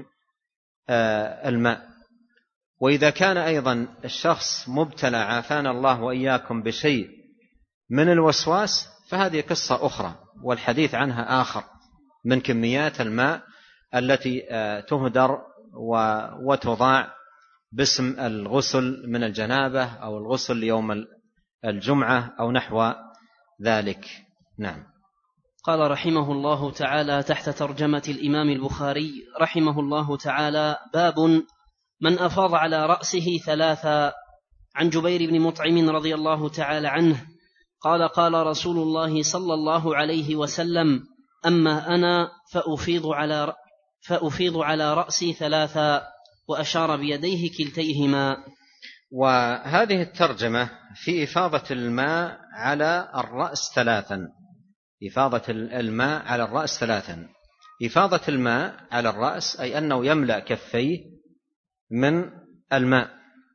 الماء. وإذا كان أيضا الشخص مبتلى عافانا الله وإياكم بشيء من الوسواس فهذه قصة أخرى، والحديث عنها آخر، من كميات الماء التي تهدر وتضاع باسم الغسل من الجنابة أو الغسل يوم الجمعة أو نحو ذلك. نعم. قال رحمه الله تعالى تحت ترجمة الإمام البخاري رحمه الله تعالى: باب من أفاض على رأسه ثلاثا. عن جبير بن مطعم رضي الله تعالى عنه قال: قال رسول الله صلى الله عليه وسلم: أما أنا فأفيض على فأفيض على رأسي ثلاثا، وأشار بيديه كلتيهما. وهذه الترجمة في إفاضة الماء على الرأس ثلاثا، إفاضة الماء على الرأس ثلاثا. إفاضة الماء على الرأس أي أنه يملأ كفيه من الماء،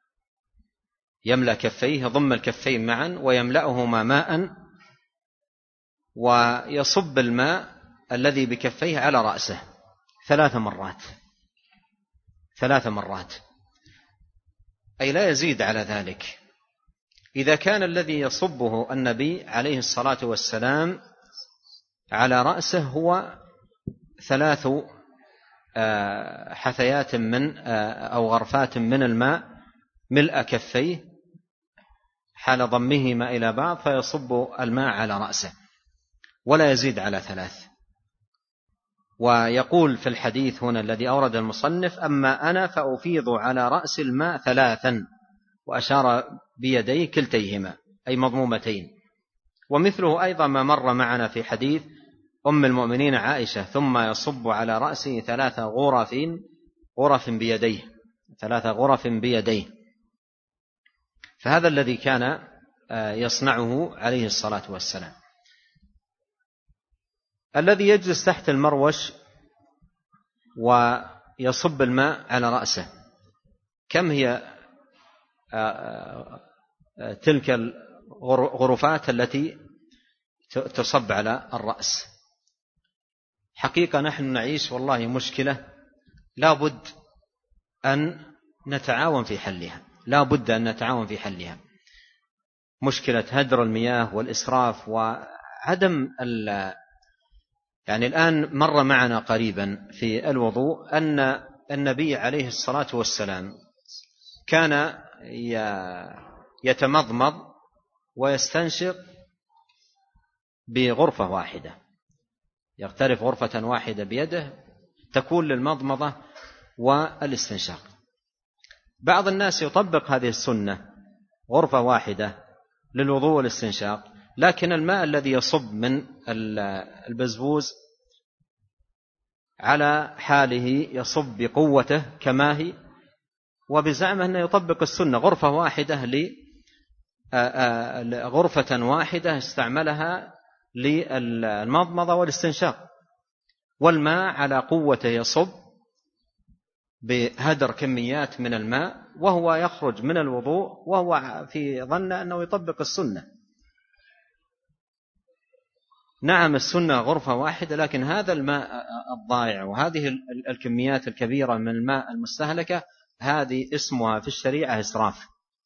يملأ كفيه، يضم الكفين معا ويملأهما ماء، ويصب الماء الذي بكفيه على رأسه ثلاث مرات ثلاث مرات أي لا يزيد على ذلك. إذا كان الذي يصبه النبي عليه الصلاة والسلام على رأسه هو ثلاث حثيات من أو غرفات من الماء ملء كفيه حال ضمهما إلى بعض، فيصب الماء على رأسه ولا يزيد على ثلاث. ويقول في الحديث هنا الذي أورد المصنف: أما أنا فأفيض على رأس الماء ثلاثا، وأشار بيديه كلتيهما أي مضمومتين. ومثله أيضا ما مر معنا في حديث أم المؤمنين عائشة: ثم يصب على رأسه ثلاث غرف غرف بيديه ثلاث غرف بيديه. فهذا الذي كان يصنعه عليه الصلاة والسلام. الذي يجلس تحت المروش ويصب الماء على رأسه، كم هي تلك الغرفات التي تصب على الرأس؟ حقيقة نحن نعيش والله مشكلة لا بد أن نتعاون في حلها، لا بد أن نتعاون في حلها. مشكلة هدر المياه والإسراف وعدم ال يعني الآن مر معنا قريبا في الوضوء أن النبي عليه الصلاة والسلام كان يتمضمض ويستنشق بغرفة واحدة، يغترف غرفة واحدة بيده تكون للمضمضة والاستنشاق. بعض الناس يطبق هذه السنة، غرفة واحدة للوضوء والاستنشاق، لكن الماء الذي يصب من البزبوز على حاله يصب بقوته كما هي، وبزعمه أنه يطبق السنة، غرفة واحدة غرفة واحدة استعملها للمضمضة والاستنشاق. والماء على قوته يصب بهدر كميات من الماء وهو يخرج من الوضوء وهو في ظن أنه يطبق السنة. نعم السنة غرفة واحدة، لكن هذا الماء الضائع وهذه الكميات الكبيرة من الماء المستهلكة هذه اسمها في الشريعة إسراف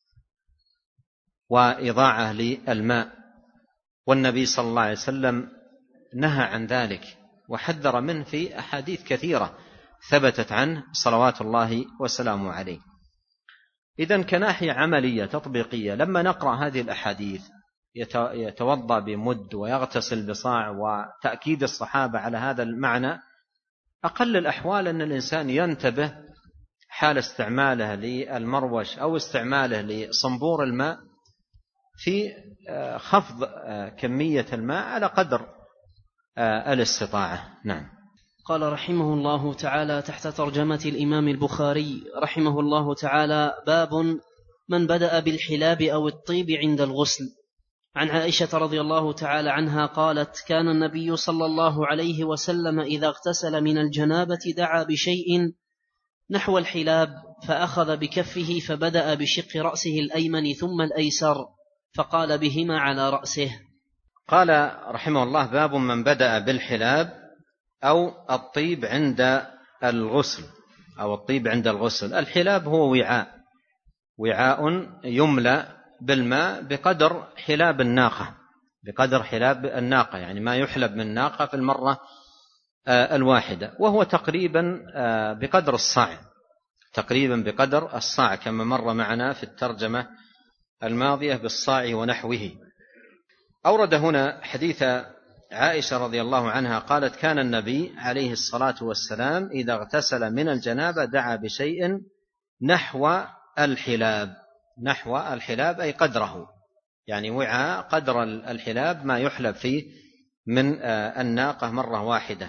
وإضاعة للماء، والنبي صلى الله عليه وسلم نهى عن ذلك وحذر منه في أحاديث كثيرة ثبتت عنه صلوات الله وسلامه عليه. إذن كناحية عملية تطبيقية لما نقرأ هذه الأحاديث يتوضأ بمد ويغتسل بصاع وتأكيد الصحابة على هذا المعنى، أقل الأحوال أن الإنسان ينتبه حال استعماله للمروش أو استعماله لصنبور الماء في خفض كمية الماء على قدر الاستطاعة. نعم. قال رحمه الله تعالى تحت ترجمة الإمام البخاري رحمه الله تعالى: باب من بدأ بالحلاب أو الطيب عند الغسل. عن عائشة رضي الله تعالى عنها قالت: كان النبي صلى الله عليه وسلم إذا اغتسل من الجنابة دعا بشيء نحو الحلاب فأخذ بكفه فبدأ بشق رأسه الأيمن ثم الأيسر فقال بهما على رأسه. قال رحمه الله: باب من بدأ بالحلاب أو الطيب عند الغسل أو الطيب عند الغسل. الحلاب هو وعاء وعاء يملأ بالماء بقدر حلاب الناقة بقدر حلاب الناقة يعني ما يحلب من الناقة في المرة الواحدة، وهو تقريبا بقدر الصاع تقريبا بقدر الصاع كما مر معنا في الترجمة الماضية بالصاع ونحوه. أورد هنا حديث عائشة رضي الله عنها قالت: كان النبي عليه الصلاة والسلام إذا اغتسل من الجنابة دعا بشيء نحو الحلاب نحو الحلاب أي قدره، يعني وعاء قدر الحلاب ما يحلب فيه من الناقة مرة واحدة،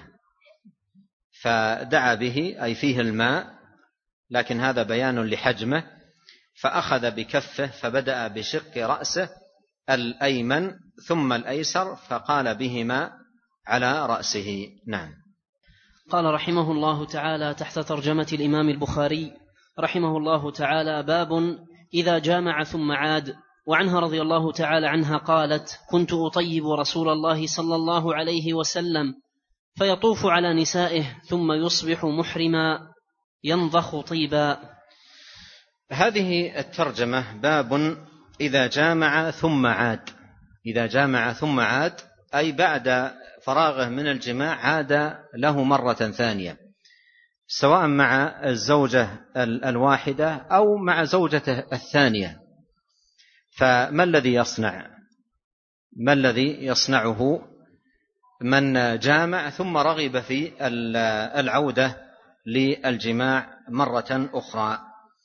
فدعا به أي فيه الماء، لكن هذا بيان لحجمه. فأخذ بكفه فبدأ بشق رأسه الأيمن ثم الأيسر فقال بهما على رأسه. نعم. قال رحمه الله تعالى تحت ترجمة الإمام البخاري رحمه الله تعالى: باب إذا جامع ثم عاد. وعنها رضي الله تعالى عنها قالت: كنت أطيب رسول الله صلى الله عليه وسلم فيطوف على نسائه ثم يصبح محرما ينضخ طيبا. هذه الترجمة باب إذا جامع ثم عاد. إذا جامع ثم عاد أي بعد فراغه من الجماع عاد له مرة ثانية، سواء مع الزوجة الواحدة أو مع زوجته الثانية. فما الذي يصنع ما الذي يصنعه من جامع ثم رغب في العودة للجماع مرة أخرى؟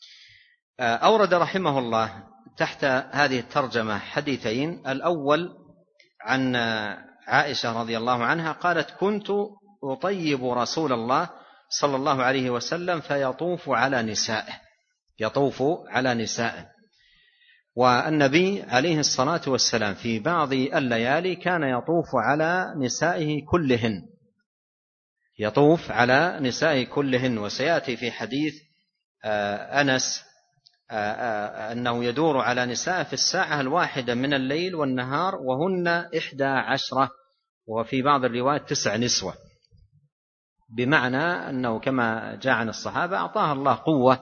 أورد رحمه الله تحت هذه الترجمة حديثين. الأول عن عائشة رضي الله عنها قالت: كنت أطيب رسول الله صلى الله عليه وسلم فيطوف على نسائه يطوف على نسائه والنبي عليه الصلاة والسلام في بعض الليالي كان يطوف على نسائه كلهن يطوف على نسائه كلهن وسيأتي في حديث أنس أنه يدور على نساء في الساعة الواحدة من الليل والنهار وهن إحدى عشرة، وفي بعض الروايات تسع نسوة، بمعنى أنه كما جاء عن الصحابة أعطاها الله قوة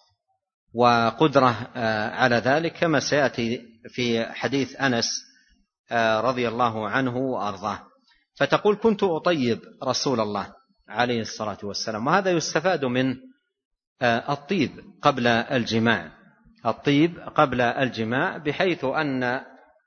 وقدرة على ذلك، كما سيأتي في حديث أنس رضي الله عنه وأرضاه. فتقول: كنت أطيب رسول الله عليه الصلاة والسلام. وهذا يستفاد من الطيب قبل الجماع الطيب قبل الجماع بحيث أن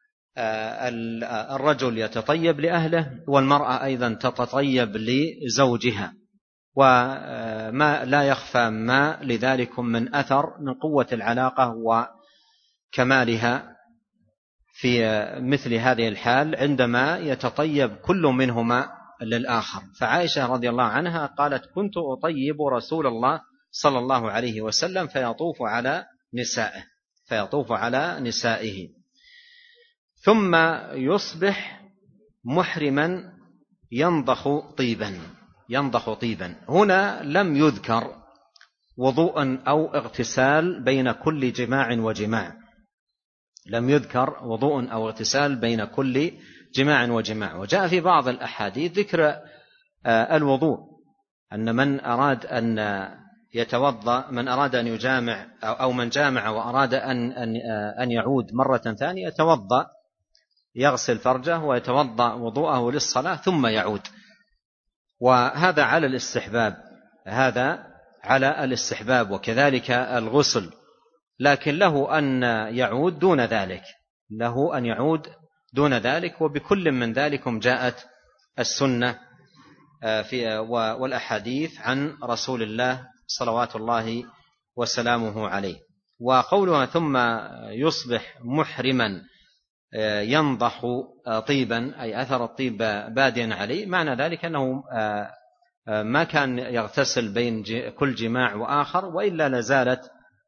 الرجل يتطيب لأهله والمرأة أيضا تتطيب لزوجها، وما لا يخفى ما لذلك من أثر من قوة العلاقة وكمالها في مثل هذه الحال عندما يتطيب كل منهما للآخر. فعائشة رضي الله عنها قالت: كنت أطيب رسول الله صلى الله عليه وسلم فيطوف على نسائه فيطوف على نسائه ثم يصبح محرما ينضخ طيبا ينضخ طيبا. هنا لم يذكر وضوء أو اغتسال بين كل جماع وجماع، لم يذكر وضوء أو اغتسال بين كل جماع وجماع. وجاء في بعض الأحاديث ذكر الوضوء، أن من أراد أن يتوضأ، من أراد أن يجامع أو من جامع وأراد أن أن يعود مرة ثانية يتوضأ، يغسل فرجه ويتوضأ وضوءه للصلاة ثم يعود. وهذا على الاستحباب، هذا على الاستحباب، وكذلك الغسل، لكن له أن يعود دون ذلك، له أن يعود دون ذلك. وبكل من ذلكم جاءت السنة في والأحاديث عن رسول الله صلوات الله وسلامه عليه. وقولها ثم يصبح محرما ينضح طيبا، أي أثر الطيب باديا عليه، معنى ذلك أنه ما كان يغتسل بين كل جماع وآخر، وإلا لزالت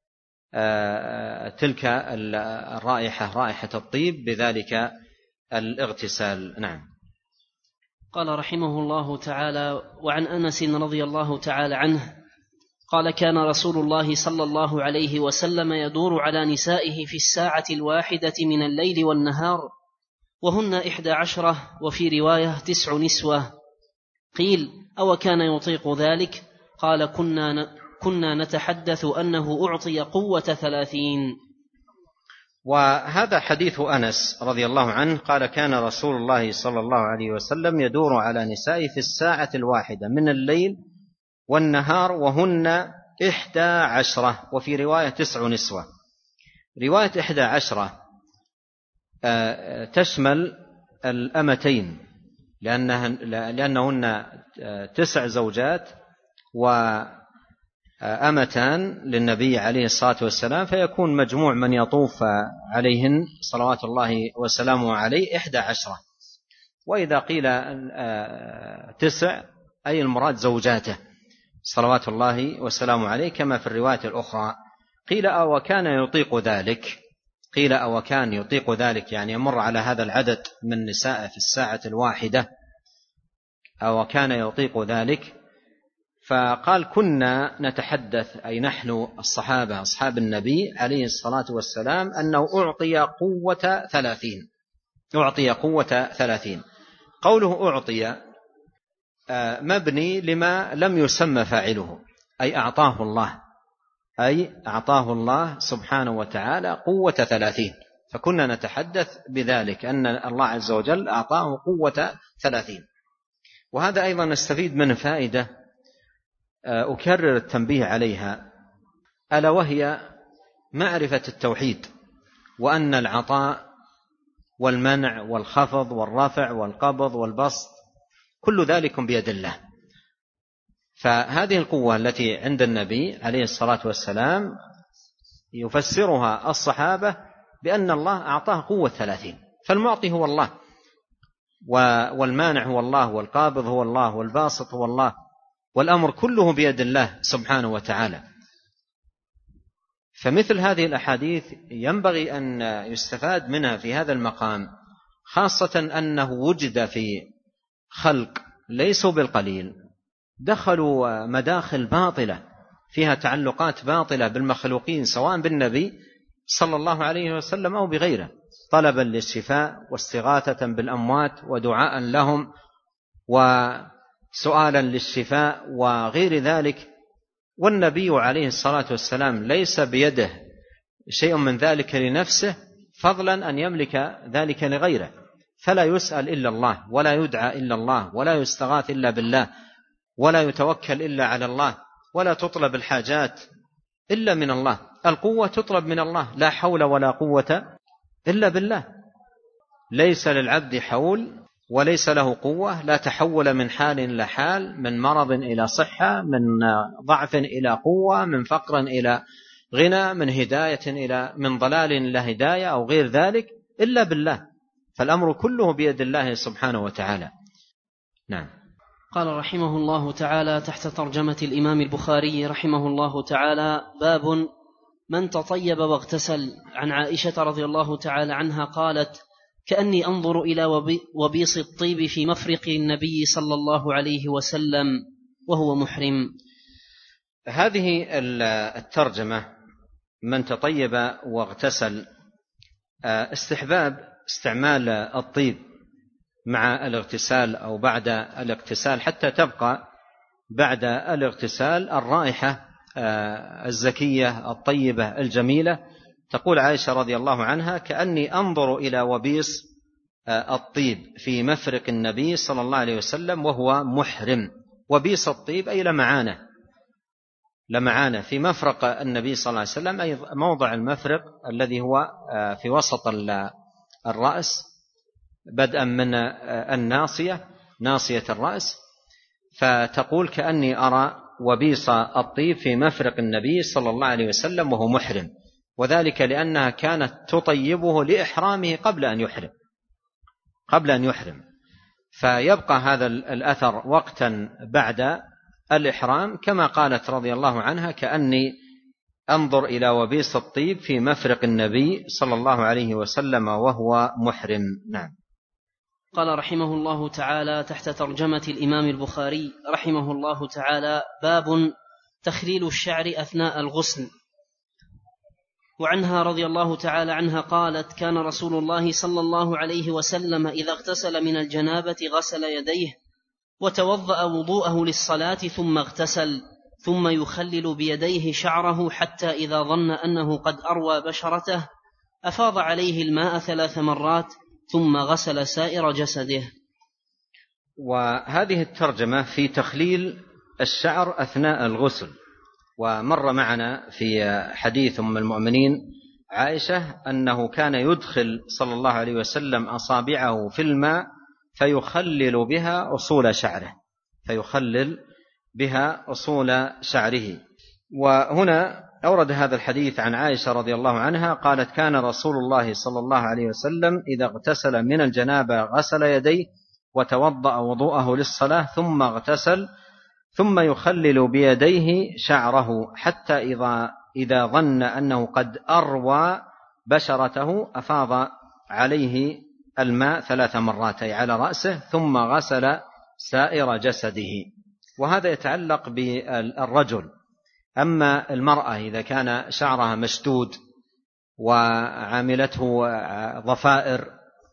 تلك الرائحة رائحة الطيب بذلك الاغتسال. نعم. قال رحمه الله تعالى: وعن أنس رضي الله تعالى عنه قال: كان رسول الله صلى الله عليه وسلم يدور على نسائه في الساعة الواحدة من الليل والنهار، وهن إحدى عشرة، وفي رواية تسع نسوة. قيل: أو كان يطيق ذلك؟ قال: كنا, كنا نتحدث أنه أعطي قوة ثلاثين. وهذا حديث أنس رضي الله عنه قال: كان رسول الله صلى الله عليه وسلم يدور على نسائه في الساعة الواحدة من الليل والنهار، وهن إحدى عشرة، وفي رواية تسع نسوة. رواية إحدى عشرة تشمل الأمتين، لأنهن تسع زوجات وأمتان للنبي عليه الصلاة والسلام، فيكون مجموع من يطوف عليهن صلوات الله وسلامه عليه إحدى عشرة. وإذا قيل تسع أي المراد زوجاته صلوات الله وسلامه عليه، كما في الرواية الأخرى. قيل: أو كان يطيق ذلك؟ قيل: أو كان يطيق ذلك، يعني يمر على هذا العدد من نساء في الساعة الواحدة، أو كان يطيق ذلك؟ فقال: كنا نتحدث، أي نحن الصحابة أصحاب النبي عليه الصلاة والسلام، أنه أعطي قوة ثلاثين، أعطي قوة ثلاثين. قوله أعطي مبني لما لم يسمى فاعله، أي أعطاه الله، أي أعطاه الله سبحانه وتعالى قوة ثلاثين. فكنا نتحدث بذلك أن الله عز وجل أعطاه قوة ثلاثين. وهذا أيضا نستفيد منه فائدة أكرر التنبيه عليها، ألا وهي معرفة التوحيد، وأن العطاء والمنع والخفض والرفع والقبض والبسط كل ذلك بيد الله. فهذه القوة التي عند النبي عليه الصلاة والسلام يفسرها الصحابة بأن الله أعطاه قوة ثلاثين، فالمعطي هو الله، والمانع هو الله، والقابض هو الله، والباسط هو الله، والأمر كله بيد الله سبحانه وتعالى. فمثل هذه الأحاديث ينبغي أن يستفاد منها في هذا المقام، خاصة أنه وجد في خلق ليسوا بالقليل دخلوا مداخل باطلة فيها تعلقات باطلة بالمخلوقين، سواء بالنبي صلى الله عليه وسلم أو بغيره، طلبا للشفاء واستغاثة بالأموات ودعاء لهم وسؤالا للشفاء وغير ذلك. والنبي عليه الصلاة والسلام ليس بيده شيء من ذلك لنفسه، فضلا أن يملك ذلك لغيره، فلا يسأل إلا الله، ولا يدعى إلا الله، ولا يستغاث إلا بالله، ولا يتوكل إلا على الله، ولا تطلب الحاجات إلا من الله. القوة تطلب من الله، لا حول ولا قوة إلا بالله. ليس للعبد حول وليس له قوة، لا تحول من حال إلى حال، من مرض إلى صحة، من ضعف إلى قوة، من فقر إلى غنى، من هداية إلى من ضلال إلى هداية أو غير ذلك، إلا بالله. فالأمر كله بيد الله سبحانه وتعالى. نعم. قال رحمه الله تعالى تحت ترجمة الإمام البخاري رحمه الله تعالى: باب من تطيب واغتسل. عن عائشة رضي الله تعالى عنها قالت: كأني أنظر إلى وبيص الطيب في مفرق النبي صلى الله عليه وسلم، وهو محرم. هذه الترجمة من تطيب واغتسل استحباب استعمال الطيب مع الاغتسال أو بعد الاغتسال حتى تبقى بعد الاغتسال الرائحة الزكية الطيبة الجميلة. تقول عائشة رضي الله عنها: كأني أنظر إلى وبيص الطيب في مفرق النبي صلى الله عليه وسلم وهو محرم. وبيص الطيب أي لمعانه لمعانه في مفرق النبي صلى الله عليه وسلم، أي موضع المفرق الذي هو في وسط الرأس بدءا من الناصية ناصية الرأس. فتقول: كأني أرى وبيص الطيب في مفرق النبي صلى الله عليه وسلم وهو محرم، وذلك لأنها كانت تطيبه لإحرامه قبل أن يحرم قبل أن يحرم فيبقى هذا الأثر وقتا بعد الإحرام، كما قالت رضي الله عنها: كأني أنظر إلى وبيص الطيب في مفرق النبي صلى الله عليه وسلم وهو محرم. نعم. قال رحمه الله تعالى تحت ترجمة الإمام البخاري رحمه الله تعالى: باب تخليل الشعر أثناء الغسل. وعنها رضي الله تعالى عنها قالت: كان رسول الله صلى الله عليه وسلم إذا اغتسل من الجنابة غسل يديه وتوضأ وضوءه للصلاة ثم اغتسل، ثم يخلل بيديه شعره حتى إذا ظن أنه قد أروى بشرته أفاض عليه الماء ثلاث مرات ثم غسل سائر جسده. وهذه الترجمة في تخليل الشعر أثناء الغسل. ومر معنا في حديث أم المؤمنين عائشة أنه كان يدخل صلى الله عليه وسلم أصابعه في الماء فيخلل بها أصول شعره فيخلل بها أصول شعره. وهنا أورد هذا الحديث عن عائشة رضي الله عنها قالت: كان رسول الله صلى الله عليه وسلم إذا اغتسل من الجنابة غسل يديه وتوضأ وضوءه للصلاة ثم اغتسل ثم يخلل بيديه شعره حتى إذا, إذا ظن أنه قد أروى بشرته أفاض عليه الماء ثلاث مرات أي على رأسه ثم غسل سائر جسده. وهذا يتعلق بالرجل. أما المرأة إذا كان شعرها مشدود وعاملته ضفائر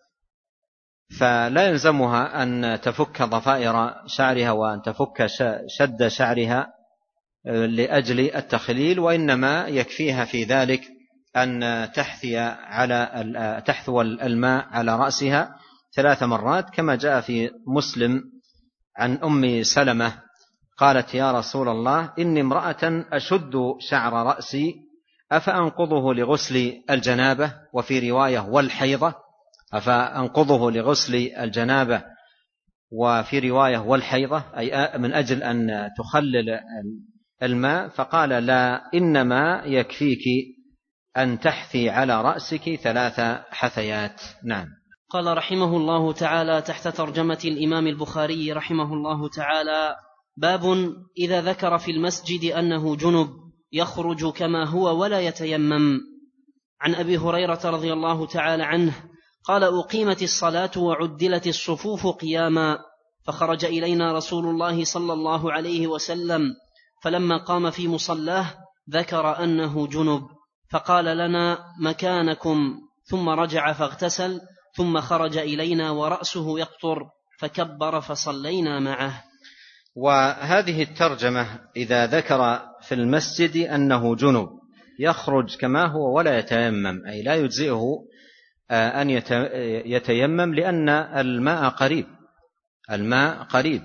فلا يلزمها أن تفك ضفائر شعرها وأن تفك شد شعرها لأجل التخليل، وإنما يكفيها في ذلك أن تحثي على تحثو الماء على رأسها ثلاث مرات، كما جاء في مسلم عن أم سلمة قالت: يا رسول الله إني امرأة أشد شعر رأسي أفأنقضه لغسل الجنابة، وفي رواية والحيضة، أفأنقضه لغسل الجنابة وفي رواية والحيضة أي من أجل أن تخلل الماء. فقال: لا، إنما يكفيك أن تحثي على رأسك ثلاث حثيات. نعم. قال رحمه الله تعالى تحت ترجمة الإمام البخاري رحمه الله تعالى: باب إذا ذكر في المسجد أنه جنب يخرج كما هو ولا يتيمم. عن أبي هريرة رضي الله تعالى عنه قال: أقيمت الصلاة وعدلت الصفوف قياما، فخرج إلينا رسول الله صلى الله عليه وسلم، فلما قام في مصلاه ذكر أنه جنب، فقال لنا: مكانكم، ثم رجع فاغتسل، ثم خرج إلينا ورأسه يقطر، فكبر فصلينا معه. وهذه الترجمة إذا ذكر في المسجد أنه جنب يخرج كما هو ولا يتيمم، أي لا يجزئه أن يتيمم لأن الماء قريب الماء قريب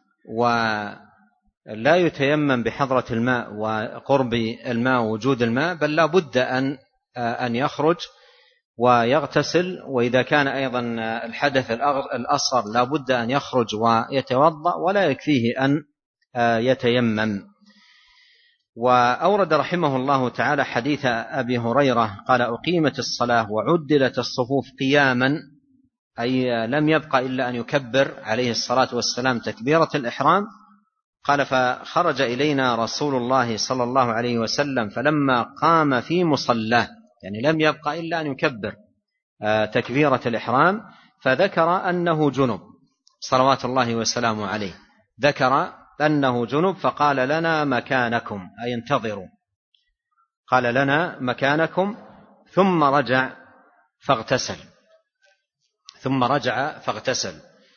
ولا يتيمم بحضرة الماء وقرب الماء ووجود الماء، بل لا بد أن أن يخرج ويغتسل. وإذا كان أيضا الحدث الأصغر لا بد أن يخرج ويتوضأ، ولا يكفيه أن يتيمم. وأورد رحمه الله تعالى حديث أبي هريرة قال: أقيمت الصلاة وعدلت الصفوف قياما، أي لم يبقى إلا أن يكبر عليه الصلاة والسلام تكبيرة الإحرام. قال: فخرج إلينا رسول الله صلى الله عليه وسلم فلما قام في مصلاه، يعني لم يبقى إلا أن يكبر تكبيرة الإحرام، فذكر أنه جنب صلوات الله وسلامه عليه، ذكر أنه جنب فقال لنا مكانكم، أي انتظروا، قال لنا مكانكم، ثم رجع فاغتسل ثم رجع فاغتسل.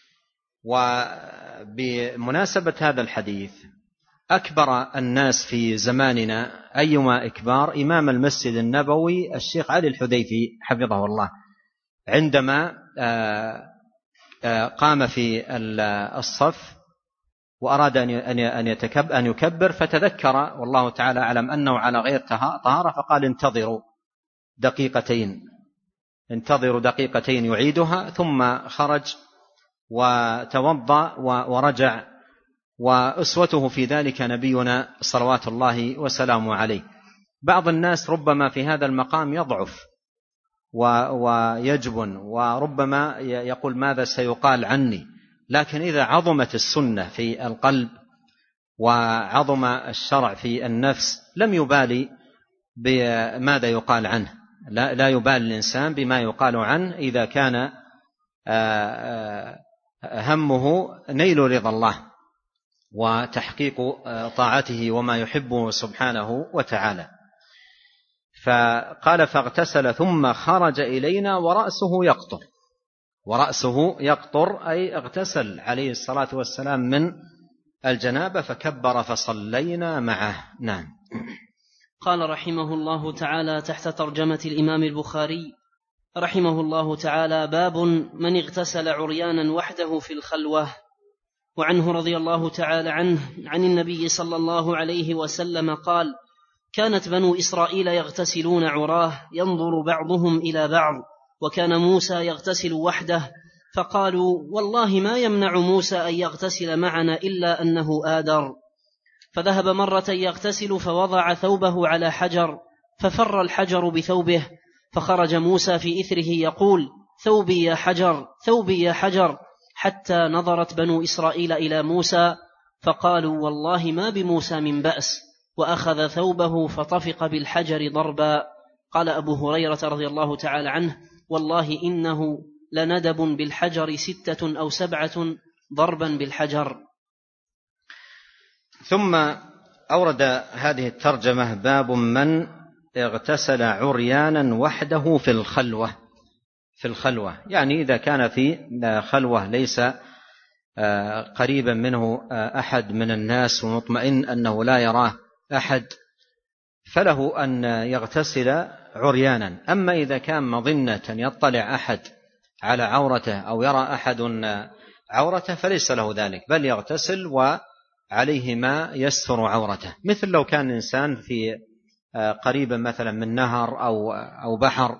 وبمناسبة هذا الحديث أكبر الناس في زماننا أيما إكبار إمام المسجد النبوي الشيخ علي الحديثي حفظه الله، عندما قام في الصف وأراد أن يكبر فتذكر والله تعالى أعلم أنه على غير طهارة، فقال انتظروا دقيقتين انتظروا دقيقتين يعيدها، ثم خرج وتوضأ ورجع، وأسوته في ذلك نبينا صلوات الله وسلامه عليه. بعض الناس ربما في هذا المقام يضعف ويجبن، وربما يقول ماذا سيقال عني، لكن إذا عظمت السنة في القلب وعظم الشرع في النفس لم يبالي بماذا يقال عنه، لا, لا يبالي الإنسان بما يقال عنه إذا كان همه نيل رضا الله وتحقيق طاعته وما يحبه سبحانه وتعالى. فقال فاغتسل ثم خرج إلينا ورأسه يقطر، ورأسه يقطر أي اغتسل عليه الصلاة والسلام من الجنابة، فكبر فصلينا معه. نعم. قال رحمه الله تعالى تحت ترجمة الإمام البخاري رحمه الله تعالى: باب من اغتسل عريانا وحده في الخلوة. وعنه رضي الله تعالى عنه عن النبي صلى الله عليه وسلم قال: كانت بنو إسرائيل يغتسلون عراه ينظر بعضهم إلى بعض، وكان موسى يغتسل وحده، فقالوا: والله ما يمنع موسى أن يغتسل معنا إلا أنه آدر. فذهب مرة يغتسل فوضع ثوبه على حجر ففر الحجر بثوبه، فخرج موسى في إثره يقول: ثوبي يا حجر، ثوبي يا حجر، حتى نظرت بنو إسرائيل إلى موسى فقالوا: والله ما بموسى من بأس، وأخذ ثوبه فطفق بالحجر ضربا. قال أبو هريرة رضي الله تعالى عنه: والله إنه لندب بالحجر ستة أو سبعة ضربا بالحجر. ثم أورد هذه الترجمة: باب من اغتسل عريانا وحده في الخلوة. في الخلوة يعني إذا كان في خلوة ليس قريبا منه أحد من الناس ومطمئن أنه لا يراه أحد، فله أن يغتسل عريانا. أما إذا كان مظنة يطلع أحد على عورته أو يرى أحد عورته فليس له ذلك، بل يغتسل وعليه ما يستر عورته، مثل لو كان إنسان في قريبا مثلا من نهر أو أو بحر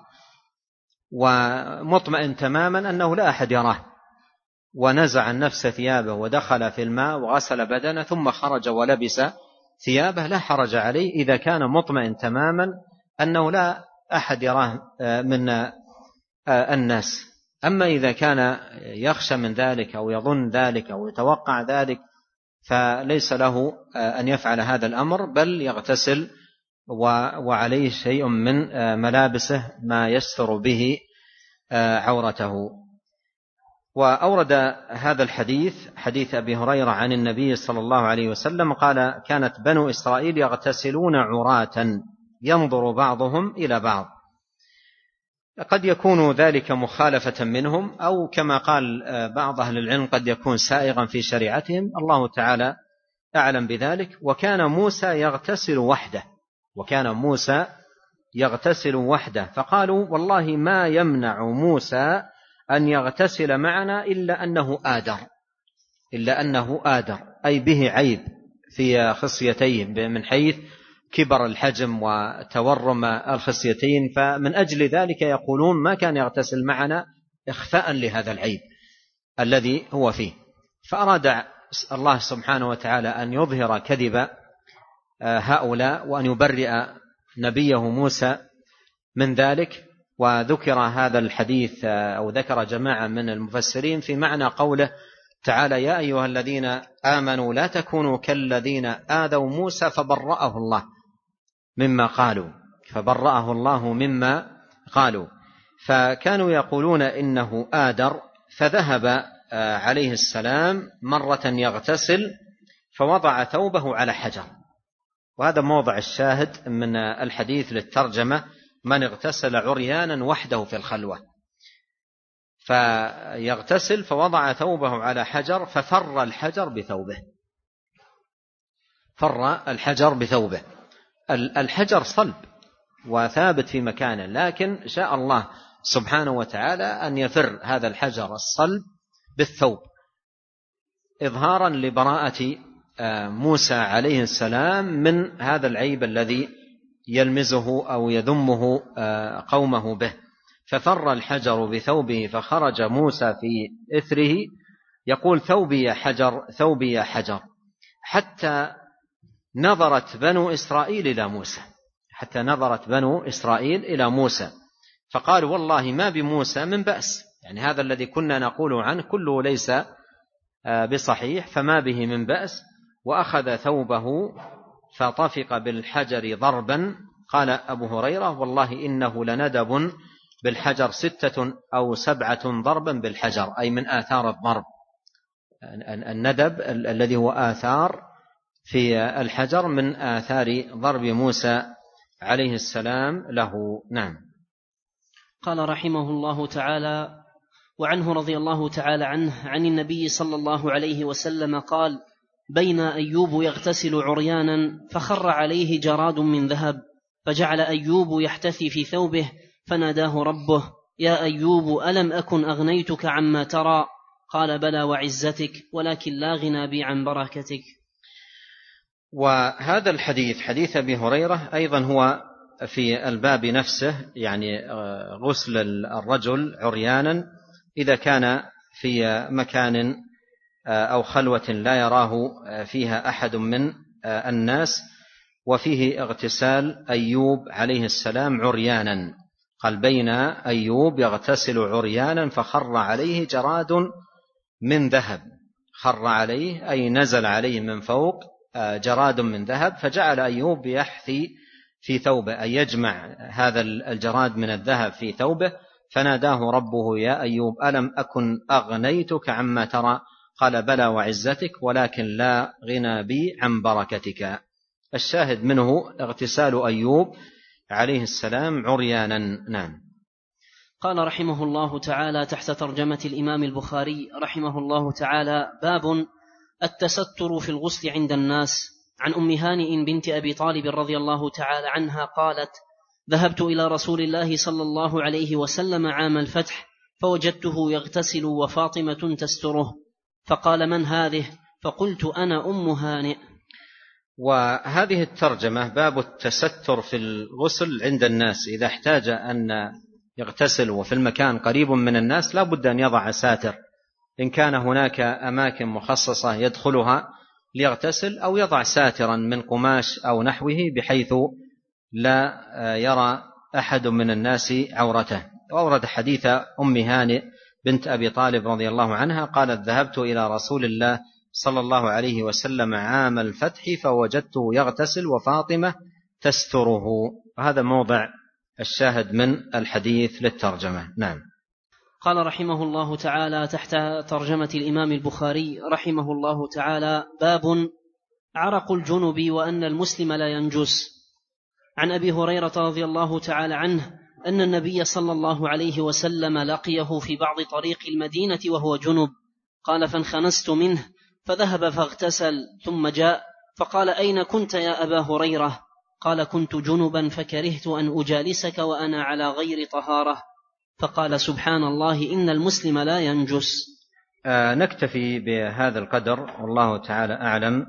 ومطمئن تماما أنه لا أحد يراه، ونزع عن نفسه ثيابه ودخل في الماء وغسل بدنه ثم خرج ولبس ثيابه لا حرج عليه إذا كان مطمئن تماما أنه لا أحد يراه من الناس. أما إذا كان يخشى من ذلك أو يظن ذلك أو يتوقع ذلك فليس له أن يفعل هذا الأمر، بل يغتسل وعليه شيء من ملابسه ما يستر به عورته. وأورد هذا الحديث حديث أبي هريرة عن النبي صلى الله عليه وسلم قال: كانت بنو إسرائيل يغتسلون عراة ينظر بعضهم إلى بعض. قد يكون ذلك مخالفة منهم، أو كما قال بعض أهل العلم قد يكون سائغا في شريعتهم، الله تعالى أعلم بذلك. وكان موسى يغتسل وحده وكان موسى يغتسل وحده فقالوا: والله ما يمنع موسى أن يغتسل معنا إلا أنه آدر إلا أنه آدر أي به عيب في خصيتيه من حيث كبر الحجم وتورم الخصيتين، فمن أجل ذلك يقولون ما كان يغتسل معنا إخفاء لهذا العيب الذي هو فيه. فأراد الله سبحانه وتعالى أن يظهر كذب هؤلاء وأن يبرئ نبيه موسى من ذلك. وذكر هذا الحديث أو ذكر جماعة من المفسرين في معنى قوله تعالى: يا أيها الذين آمنوا لا تكونوا كالذين آذوا موسى فبرأه الله مما قالوا فبرأه الله مما قالوا. فكانوا يقولون إنه آدر، فذهب عليه السلام مرة يغتسل فوضع ثوبه على حجر. وهذا موضع الشاهد من الحديث للترجمة: من اغتسل عريانا وحده في الخلوة. فيغتسل فوضع ثوبه على حجر ففر الحجر بثوبه، فر الحجر بثوبه. الحجر صلب وثابت في مكانه، لكن شاء الله سبحانه وتعالى أن يفر هذا الحجر الصلب بالثوب، إظهارا لبراءة موسى عليه السلام من هذا العيب الذي يلمزه أو يذمه قومه به. ففر الحجر بثوبه فخرج موسى في إثره يقول: ثوبي يا حجر، ثوبي يا حجر، حتى نظرت بنو إسرائيل إلى موسى، حتى نظرت بنو إسرائيل إلى موسى فقالوا: والله ما بموسى من بأس، يعني هذا الذي كنا نقول عنه كله ليس بصحيح، فما به من بأس. وأخذ ثوبه فطفق بالحجر ضربا. قال أبو هريرة: والله إنه لندب بالحجر ستة أو سبعة ضربا بالحجر، أي من آثار الضرب. الندب الذي هو آثار في الحجر من آثار ضرب موسى عليه السلام له. نعم. قال رحمه الله تعالى: وعنه رضي الله تعالى عنه عن النبي صلى الله عليه وسلم قال: بين أيوب يغتسل عريانا فخر عليه جراد من ذهب، فجعل أيوب يحتثي في ثوبه، فناداه ربه: يا أيوب ألم أكن أغنيتك عما ترى؟ قال: بلى وعزتك، ولكن لا غنى بي عن بركتك. وهذا الحديث حديث أبي هريرة أيضا هو في الباب نفسه، يعني غسل الرجل عريانا إذا كان في مكان أو خلوة لا يراه فيها أحد من الناس، وفيه اغتسال أيوب عليه السلام عريانا. قال: بين أيوب يغتسل عريانا فخر عليه جراد من ذهب. خر عليه أي نزل عليه من فوق جراد من ذهب، فجعل أيوب يحثي في ثوبه، أي يجمع هذا الجراد من الذهب في ثوبه. فناداه ربه: يا أيوب ألم أكن أغنيتك عما ترى؟ قال: بلى وعزتك، ولكن لا غنى بي عن بركتك. الشاهد منه اغتسال أيوب عليه السلام عريانا. نعم. قال رحمه الله تعالى تحت ترجمة الإمام البخاري رحمه الله تعالى: باب التستر في الغسل عند الناس. عن أم هانئ بنت أبي طالب رضي الله تعالى عنها قالت: ذهبت إلى رسول الله صلى الله عليه وسلم عام الفتح، فوجدته يغتسل وفاطمة تستره، فقال: من هذه؟ فقلت: أنا أم هانئ. وهذه الترجمة باب التستر في الغسل عند الناس. إذا احتاج أن يغتسل وفي المكان قريب من الناس لا بد أن يضع ساتر، إن كان هناك أماكن مخصصة يدخلها ليغتسل، أو يضع ساترا من قماش أو نحوه بحيث لا يرى أحد من الناس عورته. وأورد حديث أم هانئ بنت أبي طالب رضي الله عنها قالت: ذهبت إلى رسول الله صلى الله عليه وسلم عام الفتح فوجدته يغتسل وفاطمة تستره. وهذا موضع الشاهد من الحديث للترجمة. نعم. قال رحمه الله تعالى تحت ترجمة الإمام البخاري رحمه الله تعالى: باب عرق الجنب وأن المسلم لا ينجس. عن أبي هريرة رضي الله تعالى عنه أن النبي صلى الله عليه وسلم لقيه في بعض طريق المدينة وهو جنب، قال: فانخنست منه فذهب فاغتسل، ثم جاء فقال: أين كنت يا أبا هريرة؟ قال: كنت جنبا فكرهت أن أجالسك وأنا على غير طهارة. فقال: سبحان الله، إن المسلم لا ينجس. آه نكتفي بهذا القدر والله تعالى أعلم،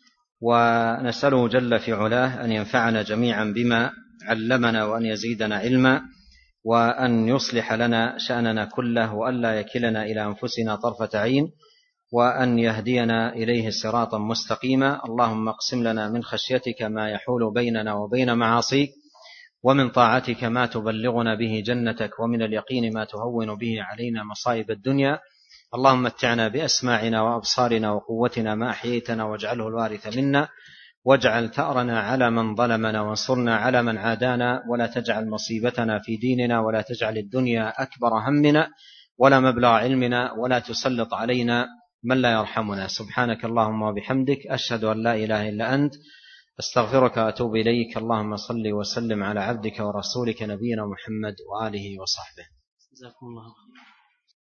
ونسأله جل في علاه أن ينفعنا جميعا بما علمنا، وأن يزيدنا علما، وأن يصلح لنا شأننا كله، وأن لا يكلنا إلى أنفسنا طرفة عين، وأن يهدينا إليه صراطا مستقيما. اللهم اقسم لنا من خشيتك ما يحول بيننا وبين معاصيك، ومن طاعتك ما تبلغنا به جنتك، ومن اليقين ما تهون به علينا مصائب الدنيا. اللهم متعنا بأسماعنا وأبصارنا وقوتنا ما أحييتنا، واجعله الوارث منا، واجعل ثأرنا على من ظلمنا، وانصرنا على من عادانا، ولا تجعل مصيبتنا في ديننا، ولا تجعل الدنيا أكبر همنا ولا مبلغ علمنا، ولا تسلط علينا من لا يرحمنا. سبحانك اللهم وبحمدك، أشهد أن لا إله إلا أنت، أستغفرك وأتوب إليك. اللهم صل وسلم على عبدك ورسولك نبينا محمد وآله وصحبه. جزاكم الله خيرا.